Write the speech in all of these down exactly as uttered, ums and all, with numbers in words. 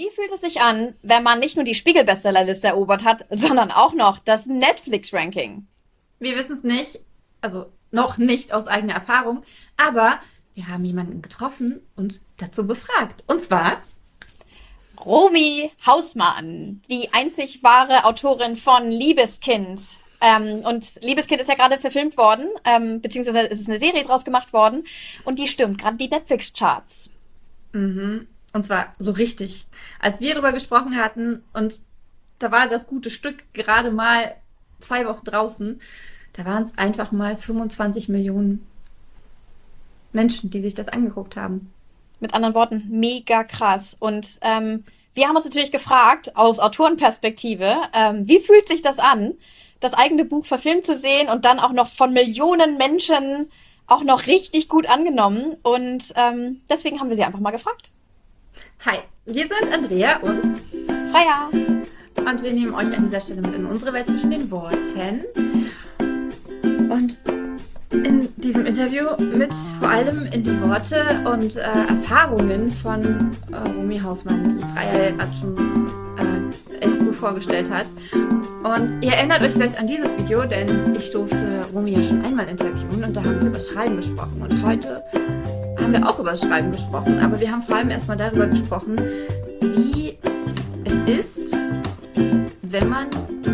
Wie fühlt es sich an, wenn man nicht nur die Spiegel-Bestsellerliste erobert hat, sondern auch noch das Netflix-Ranking? Wir wissen es nicht, also noch nicht aus eigener Erfahrung, aber wir haben jemanden getroffen und dazu befragt. Und zwar Romy Hausmann, die einzig wahre Autorin von Liebeskind. Ähm, und Liebeskind ist ja gerade verfilmt worden, ähm, beziehungsweise ist es eine Serie draus gemacht worden. Und die stimmt, gerade die Netflix-Charts. Mhm. Und zwar so richtig. Als wir darüber gesprochen hatten und da war das gute Stück gerade mal zwei Wochen draußen, da waren es einfach mal fünfundzwanzig Millionen Menschen, die sich das angeguckt haben. Mit anderen Worten, mega krass. Und ähm, wir haben uns natürlich gefragt, aus Autorenperspektive, ähm, wie fühlt sich das an, das eigene Buch verfilmt zu sehen und dann auch noch von Millionen Menschen auch noch richtig gut angenommen. Und ähm, deswegen haben wir sie einfach mal gefragt. Hi, wir sind Andrea und Freya. Und wir nehmen euch an dieser Stelle mit in unsere Welt zwischen den Worten. Und in diesem Interview mit vor allem in die Worte und äh, Erfahrungen von äh, Romy Hausmann, die Freya ja gerade schon äh, echt gut vorgestellt hat. Und ihr erinnert euch vielleicht an dieses Video, denn ich durfte Romy ja schon einmal interviewen und da haben wir über das Schreiben gesprochen. Und heute haben wir auch über das Schreiben gesprochen, aber wir haben vor allem erstmal darüber gesprochen, wie es ist, wenn man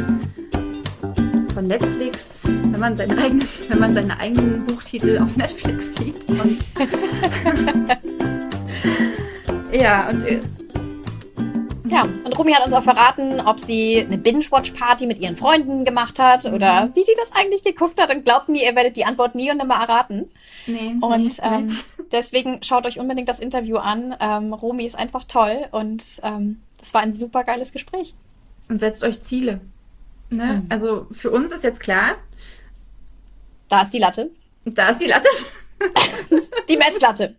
von Netflix, wenn man seine eigenen, wenn man seine eigenen Buchtitel auf Netflix sieht. Und ja, und äh, Ja, und Romy hat uns auch verraten, ob sie eine Binge-Watch-Party mit ihren Freunden gemacht hat oder wie sie das eigentlich geguckt hat. Und glaubt mir, ihr werdet die Antwort nie und nimmer erraten. nee, Und nee, ähm, nee. deswegen schaut euch unbedingt das Interview an. Ähm, Romy ist einfach toll und ähm, das war ein super geiles Gespräch. Und setzt euch Ziele. Ne? Mhm. Also für uns ist jetzt klar, Da ist die Latte. da ist die Latte. Die Messlatte.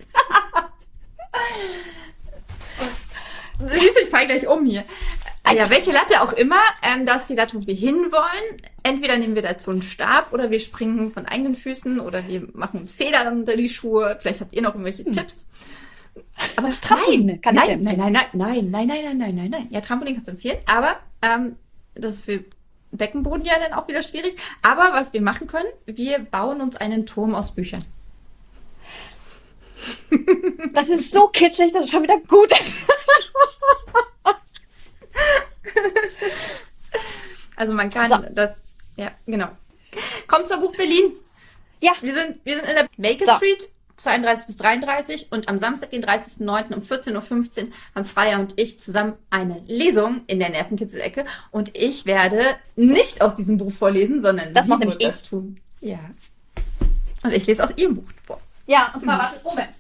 Siehst du, ich fall gleich um hier. Ah ja, welche Latte auch immer, ähm, da ist die Latte, wo wir hinwollen. Entweder nehmen wir dazu einen Stab oder wir springen von eigenen Füßen oder wir machen uns Federn unter die Schuhe. Vielleicht habt ihr noch irgendwelche Hm. Tipps. Aber Trampoline kann ich nein, dir nein, nein, nein, nein, nein, nein, nein, nein, nein, nein. Ja, Trampolin kannst du empfehlen, aber ähm, das ist für Beckenboden ja dann auch wieder schwierig. Aber was wir machen können, wir bauen uns einen Turm aus Büchern. Das ist so kitschig, dass es schon wieder gut ist. Also man kann So. das, ja, genau. Kommt zur Buch Berlin. Ja. Wir sind, wir sind in der Baker So. Street, zweiunddreißig bis dreiunddreißig und am Samstag, den dreißigsten neunten um vierzehn Uhr fünfzehn haben Freya und ich zusammen eine Lesung in der Nervenkitzel-Ecke und ich werde nicht aus diesem Buch vorlesen, sondern Das sie macht wird nämlich das tun. Ja. Und ich lese aus ihrem Buch vor. Ja, und zwar, warte, Moment.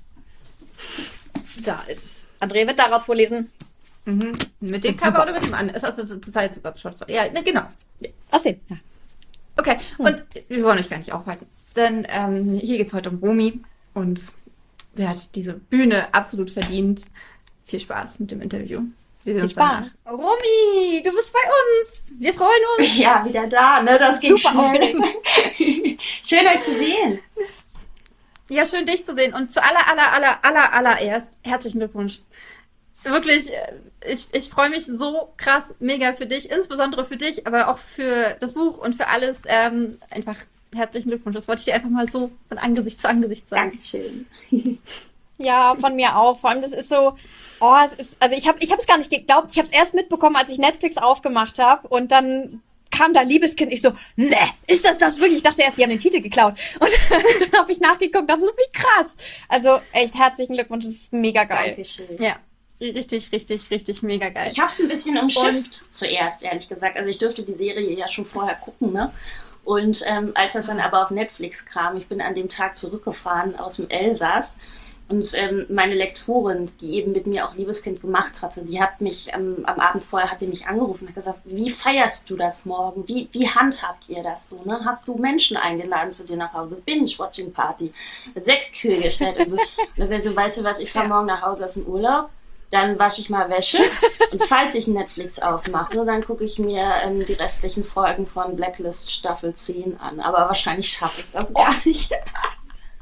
Da ist es. André wird daraus vorlesen. Mhm. Mit dem wird Cover super. oder mit dem anderen? Ist also zur Zeit sogar schon. Ja, ne, genau. Ja. Aus dem. Ja. Okay, und wir wollen euch gar nicht aufhalten. Denn ähm, hier geht es heute um Romy und sie hat diese Bühne absolut verdient. Viel Spaß mit dem Interview. Wir sehen uns Spaß. danach. Romy, du bist bei uns. Wir freuen uns. Ja, wieder da, ne? Das ging Super schnell. Schön, euch zu sehen. Ja, schön dich zu sehen. Und zu aller, aller, aller, aller, allererst herzlichen Glückwunsch. Wirklich, äh, ich, ich freue mich so krass, mega für dich, insbesondere für dich, aber auch für das Buch und für alles. Ähm, einfach herzlichen Glückwunsch. Das wollte ich dir einfach mal so von Angesicht zu Angesicht sagen. Dankeschön. Ja, von mir auch. Vor allem, das ist so, oh, es ist, also ich habe ich habe es gar nicht geglaubt. Ich habe es erst mitbekommen, als ich Netflix aufgemacht habe und dann kam da Liebeskind. Ich so, ne, ist das das wirklich? Ich dachte erst, die haben den Titel geklaut. Und dann habe ich nachgeguckt, das ist wie krass. Also echt herzlichen Glückwunsch, das ist mega geil. Dankeschön. Ja, richtig, richtig, richtig mega geil. Ich habe es ein bisschen umschifft zuerst, ehrlich gesagt. Also ich durfte die Serie ja schon vorher gucken, ne? Und ähm, als das dann aber auf Netflix kam, ich bin an dem Tag zurückgefahren aus dem Elsass und ähm, meine Lektorin, die eben mit mir auch Liebeskind gemacht hatte, die hat mich ähm, am Abend vorher hat die mich angerufen und hat gesagt, wie feierst du das morgen? Wie, wie handhabt ihr das so? Ne? Hast du Menschen eingeladen zu dir nach Hause? Binge-Watching-Party, Sektkühl gestellt und so. Und dann sag ich so, weißt du was, ich fahre morgen nach Hause aus dem Urlaub. Dann wasche ich mal Wäsche und falls ich Netflix aufmache, dann gucke ich mir ähm, die restlichen Folgen von Blacklist Staffel zehn an. Aber wahrscheinlich schaffe ich das gar nicht.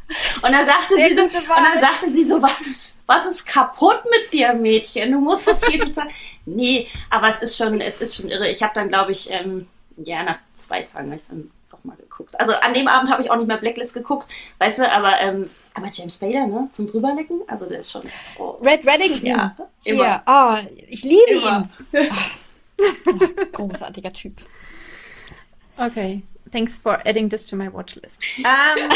Und dann sagte, Sehr sie so, und gute Wahl. dann sagte sie so, was ist, was ist kaputt mit dir, Mädchen? Du musst doch hier total... Nee, aber es ist schon, es ist schon irre. Ich habe dann, glaube ich, ähm, ja, nach zwei Tagen habe ich dann doch mal geguckt. Also an dem Abend habe ich auch nicht mehr Blacklist geguckt, weißt du, aber, ähm, aber James Bader, ne, zum Drüberlecken, also der ist schon... Oh. Red Reddington. Ja, immer. Hier. Ah, ich liebe Immer. ihn. Oh, großartiger Typ. Okay, thanks for adding this to my watchlist. Ähm,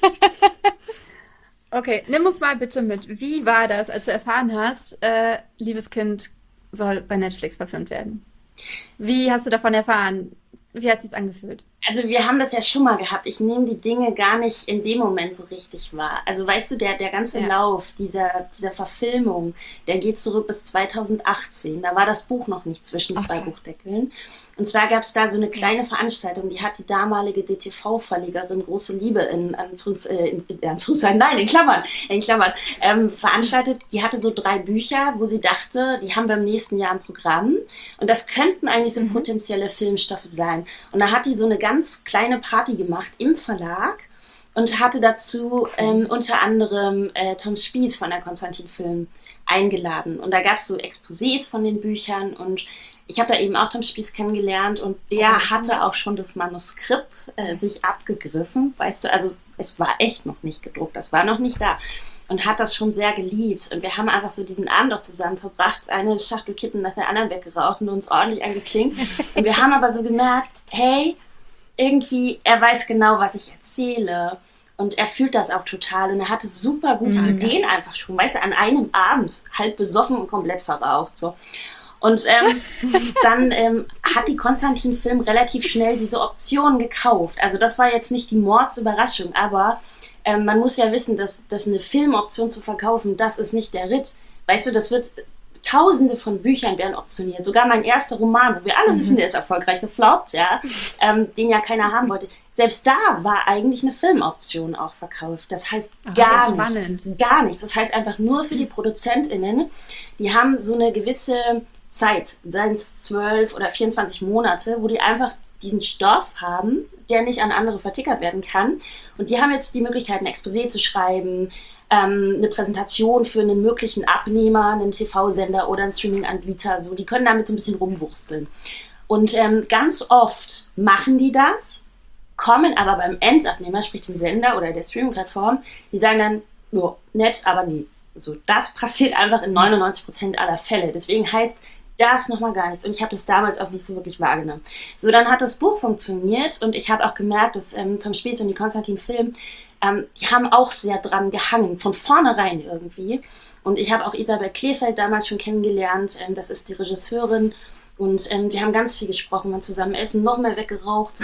okay, nimm uns mal bitte mit. Wie war das, als du erfahren hast, äh, Liebes Kind soll bei Netflix verfilmt werden? Wie hast du davon erfahren? Wie hat sich's angefühlt? Also wir haben das ja schon mal gehabt. Ich nehme die Dinge gar nicht in dem Moment so richtig wahr. Also weißt du, der, der ganze Ja. Lauf dieser, dieser Verfilmung, der geht zurück bis zweitausendachtzehn. Da war das Buch noch nicht zwischen Ach, zwei krass. Buchdeckeln. Und zwar gab es da so eine kleine Veranstaltung, die hat die damalige D T V-Verlegerin Große Liebe in, Anführungs, äh, in, in Anführungszeichen, nein, in Klammern, in Klammern, ähm, veranstaltet. Die hatte so drei Bücher, wo sie dachte, die haben wir im nächsten Jahr im Programm. Und das könnten eigentlich so potenzielle Filmstoffe sein. Und da hat die so eine ganz kleine Party gemacht im Verlag und hatte dazu ähm, unter anderem äh, Tom Spieß von der Konstantin Film eingeladen. Und da gab es so Exposés von den Büchern und ich habe da eben auch Tom Spieß kennengelernt und der hatte auch schon das Manuskript äh, sich abgegriffen, weißt du, also es war echt noch nicht gedruckt, das war noch nicht da und hat das schon sehr geliebt und wir haben einfach so diesen Abend auch zusammen verbracht, eine Schachtel Kippen nach der anderen weggeraucht und uns ordentlich angeklingt und wir haben aber so gemerkt, hey, irgendwie, er weiß genau, was ich erzähle. Und er fühlt das auch total. Und er hatte super gute Ideen einfach schon. Weißt du, an einem Abend, halb besoffen und komplett verraucht. So. Und ähm, dann ähm, hat die Konstantin Film relativ schnell diese Option gekauft. Also das war jetzt nicht die Mordsüberraschung. Aber ähm, man muss ja wissen, dass, dass eine Filmoption zu verkaufen, das ist nicht der Ritt. Weißt du, das wird... Tausende von Büchern werden optioniert. Sogar mein erster Roman, wo wir alle wissen, der ist erfolgreich gefloppt, ja, ähm, den ja keiner haben wollte. Selbst da war eigentlich eine Filmoption auch verkauft. Das heißt gar ja, nichts. spannend. Gar nichts. Das heißt einfach nur für die ProduzentInnen, die haben so eine gewisse Zeit, seien es zwölf oder vierundzwanzig Monate, wo die einfach diesen Stoff haben, der nicht an andere vertickert werden kann. Und die haben jetzt die Möglichkeit, ein Exposé zu schreiben, ähm, eine Präsentation für einen möglichen Abnehmer, einen T V-Sender oder einen Streaming-Anbieter. So, die können damit so ein bisschen rumwursteln. Und ähm, ganz oft machen die das, kommen aber beim Endabnehmer, sprich dem Sender oder der Streaming-Plattform, die sagen dann, oh, nett, aber nie. So, das passiert einfach in neunundneunzig Prozent aller Fälle. Deswegen heißt das nochmal gar nichts. Und ich habe das damals auch nicht so wirklich wahrgenommen. So, dann hat das Buch funktioniert und ich habe auch gemerkt, dass ähm, Tom Spieß und die Konstantin Film, ähm, die haben auch sehr dran gehangen, von vornherein irgendwie. Und ich habe auch Isabel Kleefeld damals schon kennengelernt. Ähm, das ist die Regisseurin. Und ähm, wir haben ganz viel gesprochen, waren zusammen essen, noch mehr weggeraucht.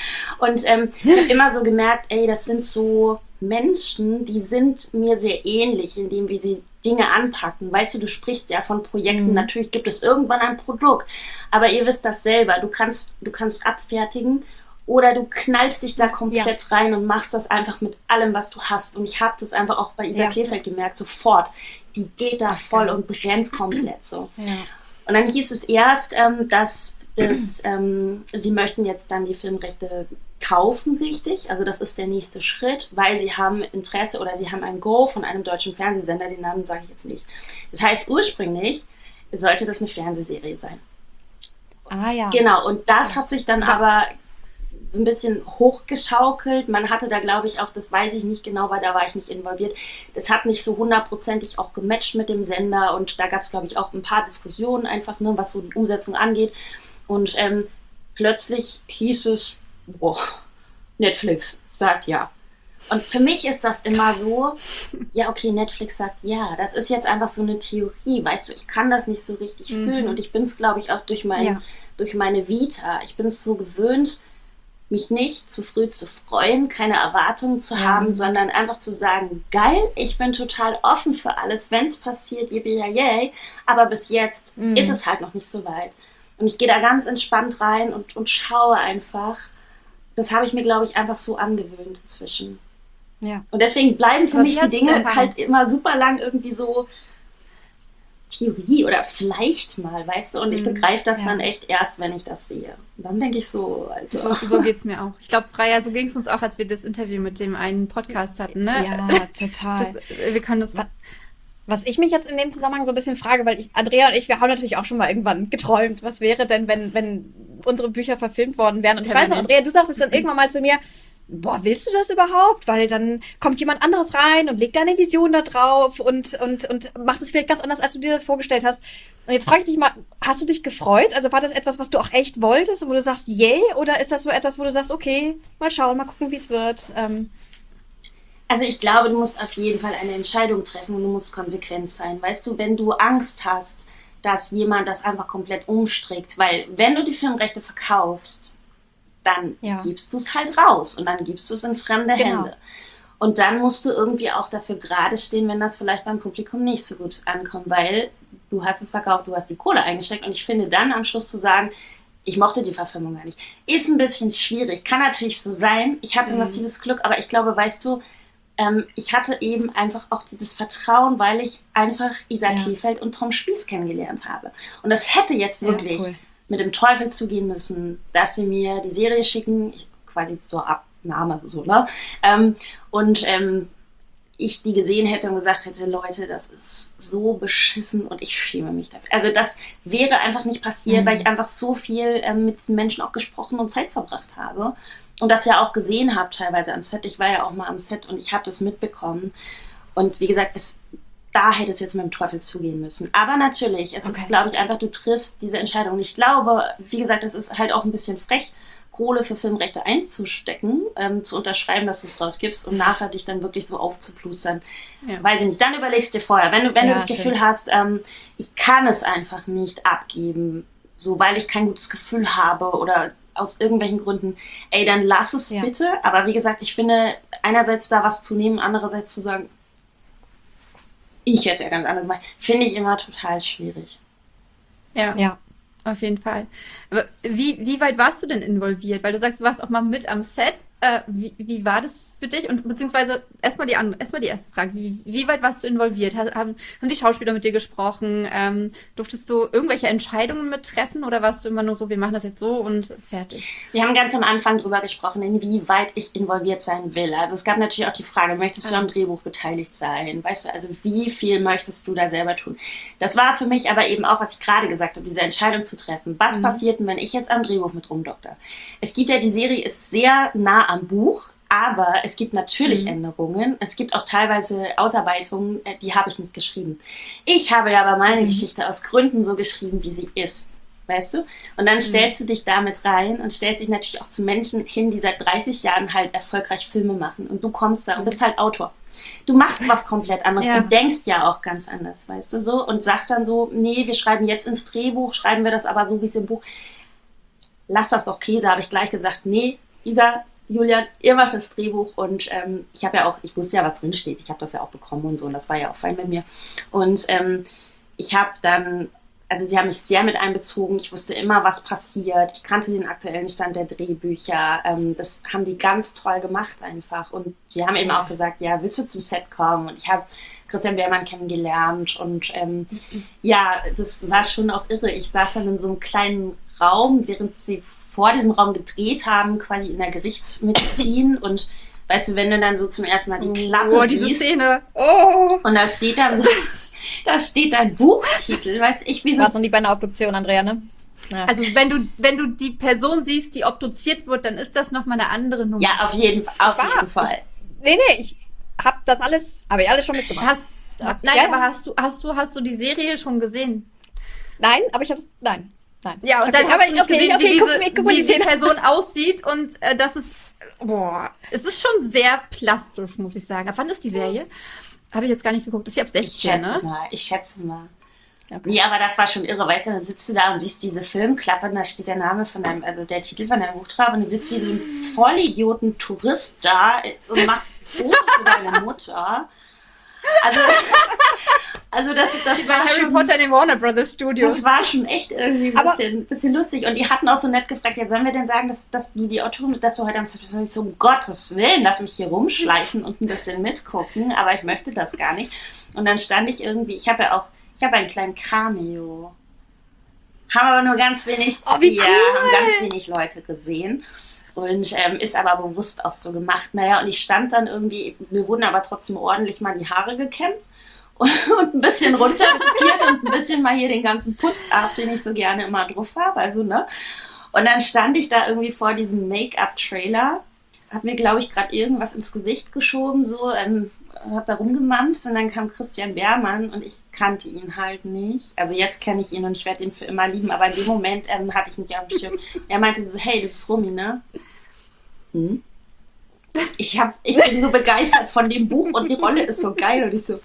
Und ähm, ich habe immer so gemerkt, ey, das sind so Menschen, die sind mir sehr ähnlich, in dem, wie sie Dinge anpacken. Weißt du, du sprichst ja von Projekten, mhm. Natürlich gibt es irgendwann ein Produkt, aber ihr wisst das selber, du kannst, du kannst abfertigen oder du knallst dich da komplett ja. rein und machst das einfach mit allem, was du hast. Und ich habe das einfach auch bei Isa ja. Kleefeld gemerkt, sofort. Die geht da voll und brennt komplett so. Ja. Und dann hieß es erst, ähm, dass das, ähm, sie möchten jetzt dann die Filmrechte kaufen, richtig. Also das ist der nächste Schritt, weil sie haben Interesse oder sie haben ein Go von einem deutschen Fernsehsender, den Namen sage ich jetzt nicht. Das heißt, ursprünglich sollte das eine Fernsehserie sein. Ah ja. Genau, und das hat sich dann ja. aber so ein bisschen hochgeschaukelt. Man hatte da, glaube ich, auch, das weiß ich nicht genau, weil da war ich nicht involviert, das hat nicht so hundertprozentig auch gematcht mit dem Sender und da gab es, glaube ich, auch ein paar Diskussionen einfach, ne, was so die Umsetzung angeht. Und ähm, plötzlich hieß es, boah, Netflix sagt ja. Und für mich ist das immer so, ja, okay, Netflix sagt ja. Das ist jetzt einfach so eine Theorie, weißt du, ich kann das nicht so richtig mhm. fühlen und ich bin es, glaube ich, auch durch, mein, ja. durch meine Vita. Ich bin es so gewöhnt, mich nicht zu früh zu freuen, keine Erwartungen zu ja. haben, sondern einfach zu sagen, geil, ich bin total offen für alles, wenn es passiert, yippie yay, aber bis jetzt mhm. ist es halt noch nicht so weit. Und ich gehe da ganz entspannt rein und, und schaue einfach. Das habe ich mir, glaube ich, einfach so angewöhnt inzwischen. Ja. Und deswegen bleiben für aber mich die Dinge halt immer super lang irgendwie so Theorie oder vielleicht mal, weißt du, und ich begreife das ja. dann echt erst, wenn ich das sehe. Und dann denke ich so, Alter. So, so geht's mir auch. Ich glaube, Freya, so ging es uns auch, als wir das Interview mit dem einen Podcast hatten, ne? Ja, total. Das, wir können das... Was, was ich mich jetzt in dem Zusammenhang so ein bisschen frage, weil ich, Andrea und ich, wir haben natürlich auch schon mal irgendwann geträumt, was wäre denn, wenn, wenn unsere Bücher verfilmt worden wären. Und ich weiß noch, Andrea, du sagtest dann irgendwann mal zu mir, boah, willst du das überhaupt? Weil dann kommt jemand anderes rein und legt deine Vision da drauf und, und, und macht es vielleicht ganz anders, als du dir das vorgestellt hast. Und jetzt frage ich dich mal, hast du dich gefreut? Also war das etwas, was du auch echt wolltest, wo du sagst, yay? Oder ist das so etwas, wo du sagst, okay, mal schauen, mal gucken, wie es wird? Ähm, Also ich glaube, du musst auf jeden Fall eine Entscheidung treffen und du musst konsequent sein. Weißt du, wenn du Angst hast, dass jemand das einfach komplett umstrickt, weil wenn du die Filmrechte verkaufst, dann ja. gibst du es halt raus und dann gibst du es in fremde genau. Hände. Und dann musst du irgendwie auch dafür gerade stehen, wenn das vielleicht beim Publikum nicht so gut ankommt, weil du hast es verkauft, du hast die Kohle eingesteckt und ich finde dann am Schluss zu sagen, ich mochte die Verfilmung gar nicht, ist ein bisschen schwierig. Kann natürlich so sein, ich hatte mhm. massives Glück, aber ich glaube, weißt du, ähm, ich hatte eben einfach auch dieses Vertrauen, weil ich einfach Isa ja. Kleefeld und Tom Spieß kennengelernt habe. Und das hätte jetzt wirklich... Ja, cool. mit dem Teufel zugehen müssen, dass sie mir die Serie schicken, quasi zur Abnahme, so, ne? Ähm, und ähm, ich die gesehen hätte und gesagt hätte, Leute, das ist so beschissen und ich schäme mich dafür. Also das wäre einfach nicht passiert, mhm. weil ich einfach so viel ähm, mit diesen Menschen auch gesprochen und Zeit verbracht habe und das ja auch gesehen habe teilweise am Set. Ich war ja auch mal am Set und ich habe das mitbekommen. Und wie gesagt, es da hätte es jetzt mit dem Teufel zugehen müssen. Aber natürlich, es okay. ist, glaube ich, einfach, du triffst diese Entscheidung. Und ich glaube, wie gesagt, es ist halt auch ein bisschen frech, Kohle für Filmrechte einzustecken, ähm, zu unterschreiben, dass du es rausgibst und nachher dich dann wirklich so aufzuplustern. Ja. Weiß ich nicht. Dann überlegst dir vorher, wenn du, wenn ja, du das Gefühl stimmt. hast, ähm, ich kann es einfach nicht abgeben, so weil ich kein gutes Gefühl habe oder aus irgendwelchen Gründen, ey, dann lass es ja. bitte. Aber wie gesagt, ich finde, einerseits da was zu nehmen, andererseits zu sagen, ich hätte ja ganz anders gemacht, finde ich immer total schwierig. Ja, ja, auf jeden Fall. Aber wie, wie weit warst du denn involviert? Weil du sagst, du warst auch mal mit am Set. Äh, wie, wie war das für dich? Und beziehungsweise erstmal die, erstmal die erste Frage. Wie, wie weit warst du involviert? Haben, haben die Schauspieler mit dir gesprochen? Ähm, durftest du irgendwelche Entscheidungen mittreffen oder warst du immer nur so, wir machen das jetzt so und fertig? Wir haben ganz am Anfang drüber gesprochen, inwieweit ich involviert sein will. Also es gab natürlich auch die Frage, möchtest du am Drehbuch beteiligt sein? Weißt du, also wie viel möchtest du da selber tun? Das war für mich aber eben auch, was ich gerade gesagt habe, diese Entscheidung zu treffen. Was mhm. passiert denn, wenn ich jetzt am Drehbuch mit rumdokter? Es gibt ja, die Serie ist sehr nah am Buch, aber es gibt natürlich mhm. Änderungen. Es gibt auch teilweise Ausarbeitungen, die habe ich nicht geschrieben. Ich habe ja aber meine mhm. Geschichte aus Gründen so geschrieben, wie sie ist. Weißt du? Und dann mhm. stellst du dich damit rein und stellst dich natürlich auch zu Menschen hin, die seit dreißig Jahren halt erfolgreich Filme machen. Und du kommst da und bist halt Autor. Du machst was komplett anderes. Ja. Du denkst ja auch ganz anders, weißt du, so. Und sagst dann so, nee, wir schreiben jetzt ins Drehbuch, schreiben wir das aber so, wie es im Buch. Lass das doch Käse, habe ich gleich gesagt. Nee, Isa, Julian, ihr macht das Drehbuch und ähm, ich habe ja auch, ich wusste ja, was drin steht. Ich habe das ja auch bekommen und so und das war ja auch fein mit mir. Und ähm, ich habe dann, also sie haben mich sehr mit einbezogen. Ich wusste immer, was passiert. Ich kannte den aktuellen Stand der Drehbücher. Ähm, das haben die ganz toll gemacht einfach. Und sie haben eben auch gesagt, ja, willst du zum Set kommen? Und ich habe Christian Wehrmann kennengelernt und ähm, ja, das war schon auch irre. Ich saß dann in so einem kleinen Raum, während sie vor diesem Raum gedreht haben, quasi in der Gerichtsmedizin und weißt du, wenn du dann so zum ersten Mal die Klappe oh, diese siehst Szene. Oh. Und da steht dann so, da steht ein Buchtitel, weiß ich, wie so. Was und die bei einer Obduktion, Andrea, ne? Ja. Also wenn du, wenn du die Person siehst, die obduziert wird, dann ist das nochmal eine andere Nummer. Ja, auf jeden, auf War, jeden Fall. Ich, nee, nee, ich hab das alles, habe ich alles schon mitgemacht. Hast, nein, ja. aber hast du, hast du, hast du die Serie schon gesehen? Nein, aber ich hab's, nein. Nein. Ja, und okay, dann hast du nicht okay, gesehen, okay, wie, okay, diese, guck, guck, wie diese Person aussieht und äh, das ist, boah, es ist schon sehr plastisch, muss ich sagen. Ab wann ist die Serie? Habe ich jetzt gar nicht geguckt. Ist sie ab sechzehn, ich schätze ne? mal, ich schätze mal. Okay. Nee, aber das war schon irre, weißt du, dann sitzt du da und siehst diese Filmklappe und da steht der Name von deinem, also der Titel von deinem Buch drauf und du sitzt wie so ein Vollidioten-Tourist da und machst Fotos für deine Mutter. Also, also das, das war Harry schon, Potter in den Warner Brothers Studios. Das war schon echt irgendwie ein aber bisschen, bisschen lustig. Und die hatten auch so nett gefragt, jetzt sollen wir denn sagen, dass, dass du die Autorin, dass du heute am Set bist? Und ich so, um Gottes Willen, lass mich hier rumschleichen und ein bisschen mitgucken, aber ich möchte das gar nicht. Und dann stand ich irgendwie, ich habe ja auch, Ich habe einen kleinen Cameo. Haben aber nur ganz wenig, oh, wie ja, cool. haben ganz wenig Leute gesehen. Und ähm, ist aber bewusst auch so gemacht. Naja, und ich stand dann irgendwie, mir wurden aber trotzdem ordentlich mal die Haare gekämmt und, und ein bisschen runtertupiert und ein bisschen mal hier den ganzen Putz ab, den ich so gerne immer drauf habe. Also, ne? Und dann stand ich da irgendwie vor diesem Make-up-Trailer, hab mir, glaube ich, gerade irgendwas ins Gesicht geschoben, so, ähm, hab da rumgemampft und dann kam Christian Beermann und ich kannte ihn halt nicht. Also jetzt kenne ich ihn und ich werde ihn für immer lieben, aber in dem Moment ähm, hatte ich mich auf dem Schirm. Er meinte so, hey, du bist Romy, ne? Hm? Ich, hab, ich bin so begeistert von dem Buch und die Rolle ist so geil und ich so,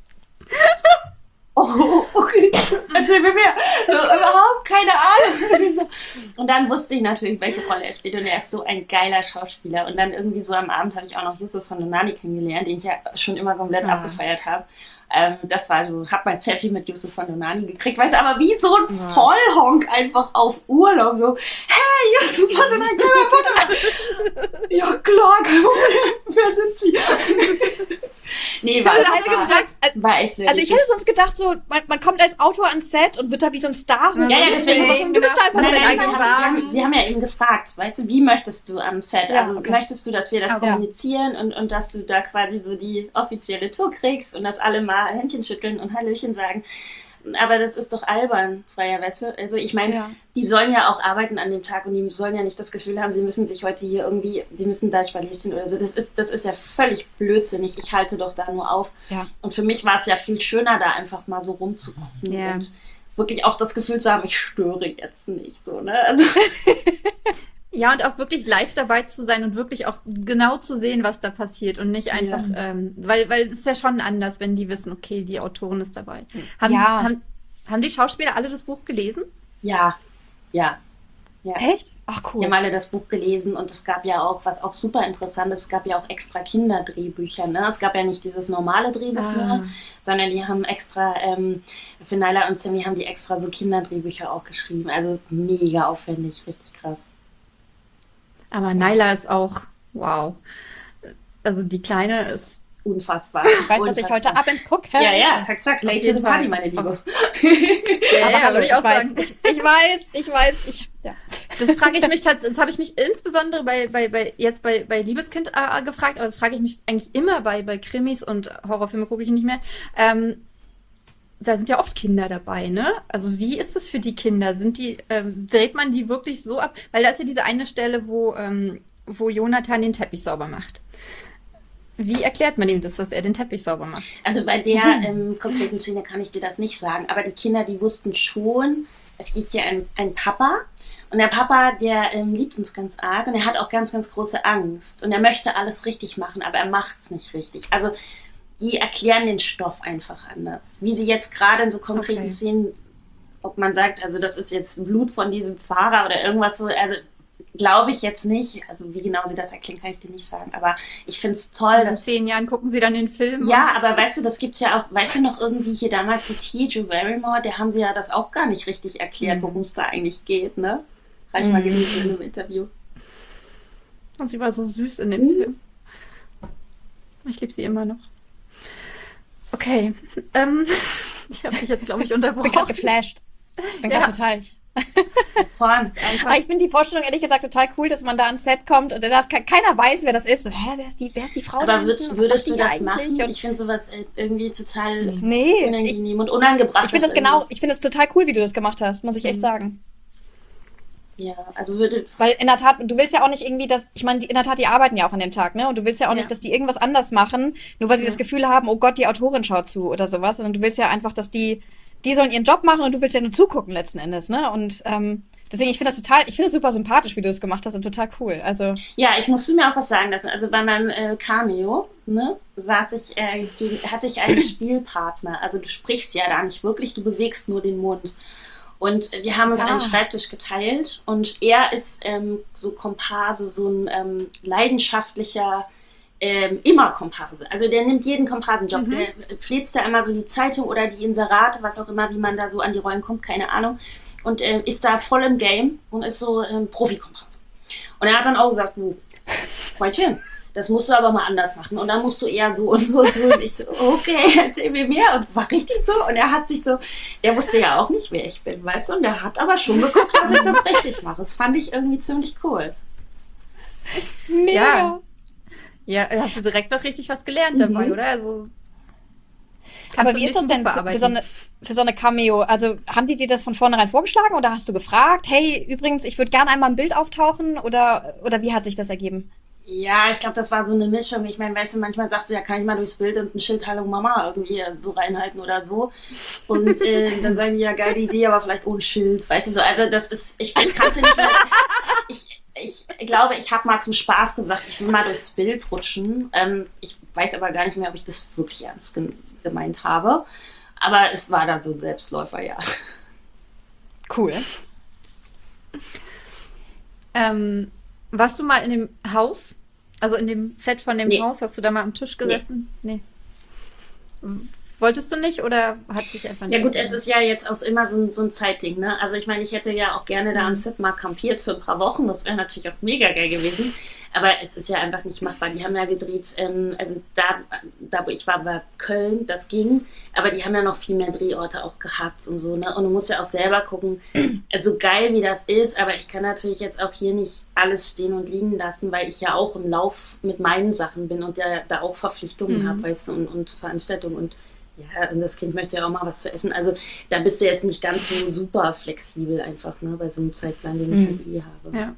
oh, okay, erzähl mir mehr. So, überhaupt keine Ahnung. Und dann wusste ich natürlich, welche Rolle er spielt und er ist so ein geiler Schauspieler. Und dann irgendwie so am Abend habe ich auch noch Justus von Donani kennengelernt, den ich ja schon immer komplett ja. abgefeiert habe. Ähm, das war so, hab mein Selfie mit Justus von Donani gekriegt, weißt du, aber wie so ein ja. Vollhonk einfach auf Urlaub, so, hey, Justus von Donani, gib mir ein Foto. Ja klar, kein Problem. Wer sind Sie? Nee, war, war, war, gesagt, war echt Also ich hätte sonst gedacht, so man, man kommt als Autor ans Set und wird da wie so ein Star. Ja, ja, deswegen. Und du bist da einfach nein, dein nein, sie, eigener haben, sie, Wagen. haben, sie haben ja eben gefragt, weißt du, wie möchtest du am Set? Ja, also okay. möchtest du, dass wir das okay. kommunizieren und, und dass du da quasi so die offizielle Tour kriegst und dass alle mal Händchen schütteln und Hallöchen sagen. Aber das ist doch albern, Freier Wesse. Also ich meine, ja. die sollen ja auch arbeiten an dem Tag und die sollen ja nicht das Gefühl haben, sie müssen sich heute hier irgendwie, sie müssen da Spalier stehen oder so. Das ist, das ist ja völlig blödsinnig. Ich halte doch da nur auf. Ja. Und für mich war es ja viel schöner, da einfach mal so rumzugucken ja. und wirklich auch das Gefühl zu haben, ich störe jetzt nicht so, ne? Also ja, und auch wirklich live dabei zu sein und wirklich auch genau zu sehen, was da passiert und nicht einfach, ja. ähm, weil weil es ist ja schon anders, wenn die wissen, okay, die Autorin ist dabei. Haben, ja. haben, haben die Schauspieler alle das Buch gelesen? Ja, ja. ja. Echt? Ach cool. Die haben alle das Buch gelesen und es gab ja auch, was auch super interessant ist, es gab ja auch extra Kinderdrehbücher, ne? Es gab ja nicht dieses normale Drehbuch ah. mehr, sondern die haben extra, ähm, für Naila und Sammy haben die extra so Kinderdrehbücher auch geschrieben. Also mega aufwendig, richtig krass. Aber Naila ist auch, wow. Also die Kleine ist unfassbar. Ich weiß, unfassbar. was ich heute Abend gucke. Ja, ja, zack, zack, late to the party, meine Liebe. Ja, aber ja, hallo, ich, ich, auch weiß, sagen. ich, ich weiß, ich weiß, ich, ja. Das frage ich mich, das habe ich mich insbesondere bei, bei, bei jetzt bei, bei Liebeskind äh, gefragt, aber das frage ich mich eigentlich immer bei, bei Krimis und Horrorfilme gucke ich nicht mehr. Ähm, da sind ja oft Kinder dabei, ne? Also wie ist es für die Kinder? Sind die, ähm, dreht man die wirklich so ab? Weil da ist ja diese eine Stelle, wo, ähm, wo Jonathan den Teppich sauber macht. Wie erklärt man ihm das, dass er den Teppich sauber macht? Also bei der ähm, konkreten Szene kann ich dir das nicht sagen, aber die Kinder, die wussten schon, es gibt hier einen, einen Papa und der Papa, der ähm, liebt uns ganz arg und er hat auch ganz, ganz große Angst und er möchte alles richtig machen, aber er macht es nicht richtig. Also die erklären den Stoff einfach anders. Wie sie jetzt gerade in so konkreten okay. Szenen, ob man sagt, also das ist jetzt Blut von diesem Fahrer oder irgendwas so, also glaube ich jetzt nicht. Also wie genau sie das erklären, kann ich dir nicht sagen. Aber ich finde es toll, in dass... In zehn Jahren gucken sie dann den Film. Ja, aber weißt du, das gibt's ja auch, weißt du noch irgendwie hier damals mit T. Drew Barrymore, der haben sie ja das auch gar nicht richtig erklärt, mhm. worum es da eigentlich geht, ne? Habe ich mhm. mal gelesen in einem Interview. Und sie war so süß in dem mhm. Film. Ich liebe sie immer noch. Okay. Ähm, ich habe dich jetzt, glaube ich, unterbrochen. Ich bin gerade geflasht. Ich bin ja. gerade total... Vorn, Aber ich finde die Vorstellung ehrlich gesagt total cool, dass man da ans Set kommt und da keiner weiß, wer das ist. So, hä, wer ist die, wer ist die Frau? Aber würd, würdest du das machen? Und ich finde sowas irgendwie total nee, unangenehm und unangebracht. Ich finde das genau, ich finde es total cool, wie du das gemacht hast, muss ich echt sagen. Ja, also würde... Weil in der Tat, du willst ja auch nicht irgendwie, dass, ich meine, in der Tat, die arbeiten ja auch an dem Tag, ne? Und du willst ja auch ja. nicht, dass die irgendwas anders machen, nur weil sie ja. das Gefühl haben, oh Gott, die Autorin schaut zu oder sowas, sondern du willst ja einfach, dass die, die sollen ihren Job machen und du willst ja nur zugucken letzten Endes, ne? Und ähm, deswegen, ich finde das total, ich finde das super sympathisch, wie du das gemacht hast und total cool. Also ja, ich musste mir auch was sagen lassen. Also bei meinem äh, Cameo, ne, saß ich, äh, gegen, hatte ich einen Spielpartner. Also du sprichst ja da nicht wirklich, du bewegst nur den Mund. Und wir haben uns ah. einen Schreibtisch geteilt und er ist ähm, so Komparse, so ein ähm, leidenschaftlicher Ähm, immer Komparse. Also der nimmt jeden Komparsenjob. Mhm. Der fliegt da immer so die Zeitung oder die Inserate, was auch immer, wie man da so an die Rollen kommt, keine Ahnung. Und äh, ist da voll im Game und ist so ähm, Profi-Komparse. Und er hat dann auch gesagt, du, Freundchen, das musst du aber mal anders machen und dann musst du eher so und so und so und ich so, okay, erzähl mir mehr und war richtig so und er hat sich so, der wusste ja auch nicht, wer ich bin, weißt du, und der hat aber schon geguckt, dass ich das richtig mache. Das fand ich irgendwie ziemlich cool. Mega. Ja. Ja, hast du direkt noch richtig was gelernt dabei, Mhm. oder? Also, Aber wie ist das denn für so, eine, für so eine Cameo? Also haben die dir das von vornherein vorgeschlagen oder hast du gefragt, hey, übrigens, ich würde gerne einmal im Bild auftauchen oder, oder wie hat sich das ergeben? Ja, ich glaube, das war so eine Mischung. Ich meine, weißt du, manchmal sagst du ja, kann ich mal durchs Bild und ein Schild Hallo Mama irgendwie so reinhalten oder so. Und äh, dann sagen die, ja, geile Idee, aber vielleicht ohne Schild, weißt du so. Also das ist, ich, ich kann es dir nicht mehr, ich, ich glaube, ich habe mal zum Spaß gesagt, ich will mal durchs Bild rutschen. Ähm, ich weiß aber gar nicht mehr, ob ich das wirklich ernst ge- gemeint habe. Aber es war dann so ein Selbstläufer, ja. Cool. Ähm, warst du mal in dem Haus? Also in dem Set von dem Nee. Haus? Hast du da mal am Tisch gesessen? Nee. Wolltest du nicht oder hat sich einfach nicht? Ja gut, es ist ja jetzt auch immer so ein, so ein Zeitding, ne? Also ich meine, ich hätte ja auch gerne da am Set mal campiert für ein paar Wochen. Das wäre natürlich auch mega geil gewesen. Aber es ist ja einfach nicht machbar. Die haben ja gedreht, ähm, also da, da wo ich war, war Köln, das ging. Aber die haben ja noch viel mehr Drehorte auch gehabt und so, ne? Und du musst ja auch selber gucken, also geil wie das ist, aber ich kann natürlich jetzt auch hier nicht alles stehen und liegen lassen, weil ich ja auch im Lauf mit meinen Sachen bin und ja da auch Verpflichtungen Mhm. habe, weißt du, und, und Veranstaltungen und ja, und das Kind möchte ja auch mal was zu essen. Also da bist du jetzt nicht ganz so super flexibel einfach, ne, bei so einem Zeitplan, den ich Mhm. halt eh habe. Ja.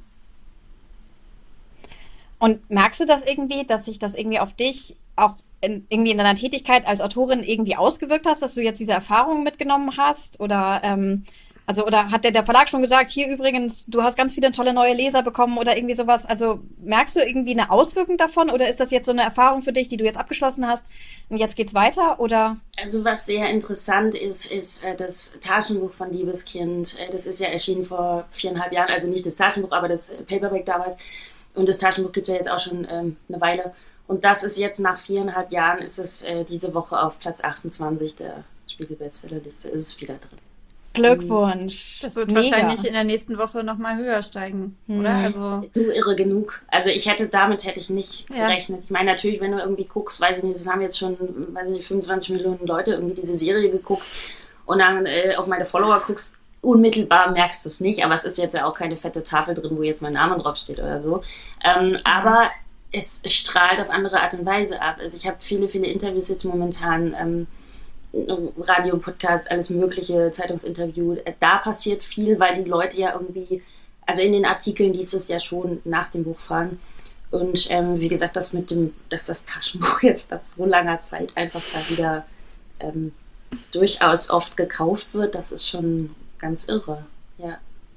Und merkst du das irgendwie, dass sich das irgendwie auf dich auch in, irgendwie in deiner Tätigkeit als Autorin irgendwie ausgewirkt hast, dass du jetzt diese Erfahrungen mitgenommen hast? Oder ähm, also oder hat der, der Verlag schon gesagt, hier übrigens, du hast ganz viele tolle neue Leser bekommen oder irgendwie sowas? Also merkst du irgendwie eine Auswirkung davon oder ist das jetzt so eine Erfahrung für dich, die du jetzt abgeschlossen hast und jetzt geht's weiter? Oder Also was sehr interessant ist, ist äh, das Taschenbuch von Liebeskind. Äh, das ist ja erschienen vor viereinhalb Jahren, also nicht das Taschenbuch, aber das Paperback damals. Und das Taschenbuch gibt es ja jetzt auch schon ähm, eine Weile. Und das ist jetzt nach viereinhalb Jahren, ist es äh, diese Woche auf Platz achtundzwanzig der Spiegel-Bestsellerliste, ist es wieder drin. Glückwunsch. Das wird Mega. wahrscheinlich in der nächsten Woche nochmal höher steigen, oder? Also, Du, irre genug. Also ich hätte, damit hätte ich nicht Ja. gerechnet. Ich meine, natürlich, wenn du irgendwie guckst, weiß ich nicht, es haben jetzt schon, weiß ich nicht, fünfundzwanzig Millionen Leute irgendwie diese Serie geguckt und dann äh, auf meine Follower guckst, unmittelbar merkst du es nicht, aber es ist jetzt ja auch keine fette Tafel drin, wo jetzt mein Name draufsteht oder so. Ähm, aber es strahlt auf andere Art und Weise ab. Also ich habe viele, viele Interviews jetzt momentan, ähm, Radio, Podcast, alles mögliche, Zeitungsinterview. Da passiert viel, weil die Leute ja irgendwie, also in den Artikeln liest es ja schon nach dem Buch fahren. Und ähm, wie gesagt, das mit dem, dass das Taschenbuch jetzt nach so langer Zeit einfach da wieder ähm, durchaus oft gekauft wird, das ist schon ganz irre. Ja.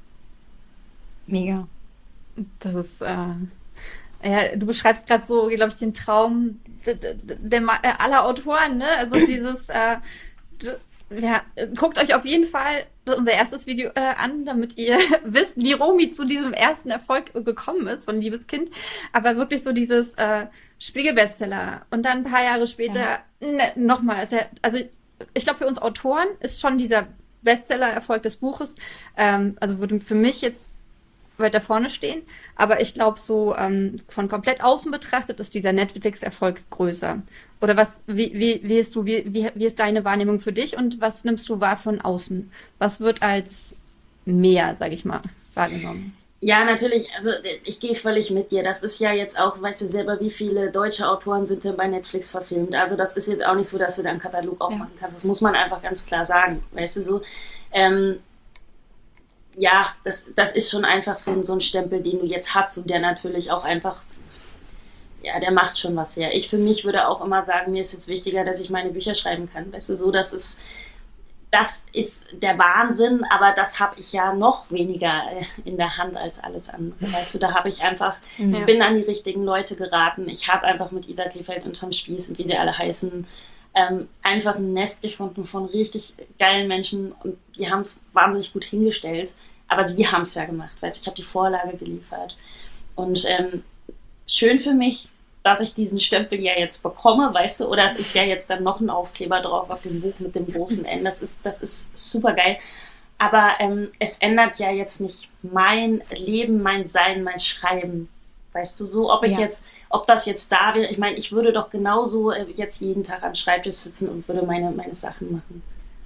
Mega. das ist, äh, ja, du beschreibst gerade so, glaube ich, den Traum der, der, der, äh, aller Autoren, ne? Also dieses, äh, d- ja, guckt euch auf jeden Fall unser erstes Video äh, an, damit ihr wisst, wie Romy zu diesem ersten Erfolg gekommen ist von Liebeskind. Aber wirklich so dieses äh, Spiegel-Bestseller und dann ein paar Jahre später ne, nochmal. Ist ja, also ich glaube, für uns Autoren ist schon dieser Bestseller-Erfolg des Buches, ähm, also würde für mich jetzt weiter vorne stehen. Aber ich glaube, so ähm, von komplett außen betrachtet ist dieser Netflix-Erfolg größer. Oder was, wie, wie, wie, ist du, wie, wie, wie ist deine Wahrnehmung für dich und was nimmst du wahr von außen? Was wird als mehr, sag ich mal, wahrgenommen? Ja, natürlich, also ich gehe völlig mit dir. Das ist ja jetzt auch, weißt du selber, wie viele deutsche Autoren sind denn bei Netflix verfilmt. Also das ist jetzt auch nicht so, dass du da einen Katalog aufmachen kannst. Das muss man einfach ganz klar sagen, weißt du so. Ähm, ja, das, das ist schon einfach so, ein- so ein Stempel, den du jetzt hast und der natürlich auch einfach, ja, der macht schon was her. Ich für mich würde auch immer sagen, mir ist jetzt wichtiger, dass ich meine Bücher schreiben kann, weißt du, so, das ist, das ist der Wahnsinn, aber das habe ich ja noch weniger äh, in der Hand als alles andere, weißt du, da habe ich einfach, ich Ja. bin an die richtigen Leute geraten, ich habe einfach mit Isa Kleefeld und Tom Spieß und wie sie alle heißen, ähm, einfach ein Nest gefunden von richtig geilen Menschen und die haben es wahnsinnig gut hingestellt, aber sie haben es ja gemacht, weißt du, ich habe die Vorlage geliefert und ähm, schön für mich, dass ich diesen Stempel ja jetzt bekomme, weißt du, oder es ist ja jetzt dann noch ein Aufkleber drauf auf dem Buch mit dem großen N, das ist, das ist super geil, aber ähm, es ändert ja jetzt nicht mein Leben, mein Sein, mein Schreiben, weißt du, so, ob ich Ja. jetzt, ob das jetzt da wäre. Ich meine, ich würde doch genauso äh, jetzt jeden Tag am Schreibtisch sitzen und würde meine, meine Sachen machen.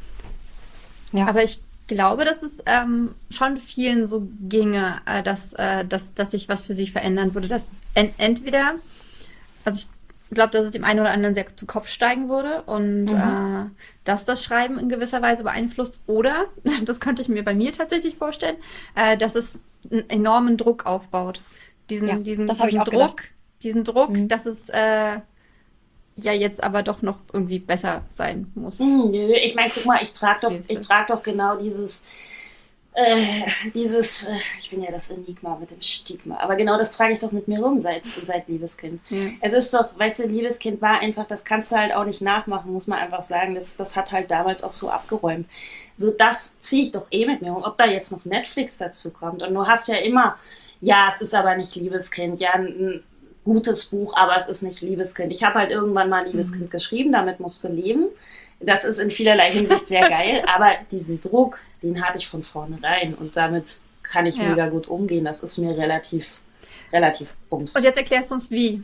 Ja. Aber ich glaube, dass es ähm, schon vielen so ginge, äh, dass, äh, dass, dass sich was für sich verändern würde. Dass en- entweder, also ich glaube, dass es dem einen oder anderen sehr zu Kopf steigen würde und mhm. äh, dass das Schreiben in gewisser Weise beeinflusst. Oder, das könnte ich mir bei mir tatsächlich vorstellen, äh, dass es einen enormen Druck aufbaut. Diesen, ja, diesen, das diesen ich auch Druck, gedacht. diesen Druck, mhm. dass es äh, ja jetzt aber doch noch irgendwie besser sein muss. Mm, nö, ich meine, guck mal, ich trage doch, ich trag doch genau dieses, äh, dieses, äh, ich bin ja das Enigma mit dem Stigma, aber genau das trage ich doch mit mir rum seit, seit Liebeskind. Ja. Es ist doch, weißt du, Liebeskind war einfach, das kannst du halt auch nicht nachmachen, muss man einfach sagen, das, das hat halt damals auch so abgeräumt. So, das ziehe ich doch eh mit mir rum, ob da jetzt noch Netflix dazu kommt und du hast ja immer, ja, es ist aber nicht Liebeskind, ja, ein gutes Buch, aber es ist nicht Liebeskind. Ich habe halt irgendwann mal Liebeskind mhm. geschrieben, damit musst du leben. Das ist in vielerlei Hinsicht sehr geil, aber diesen Druck, den hatte ich von vornherein und damit kann ich ja. mega gut umgehen. Das ist mir relativ, relativ bums. Und jetzt erklärst du uns, wie.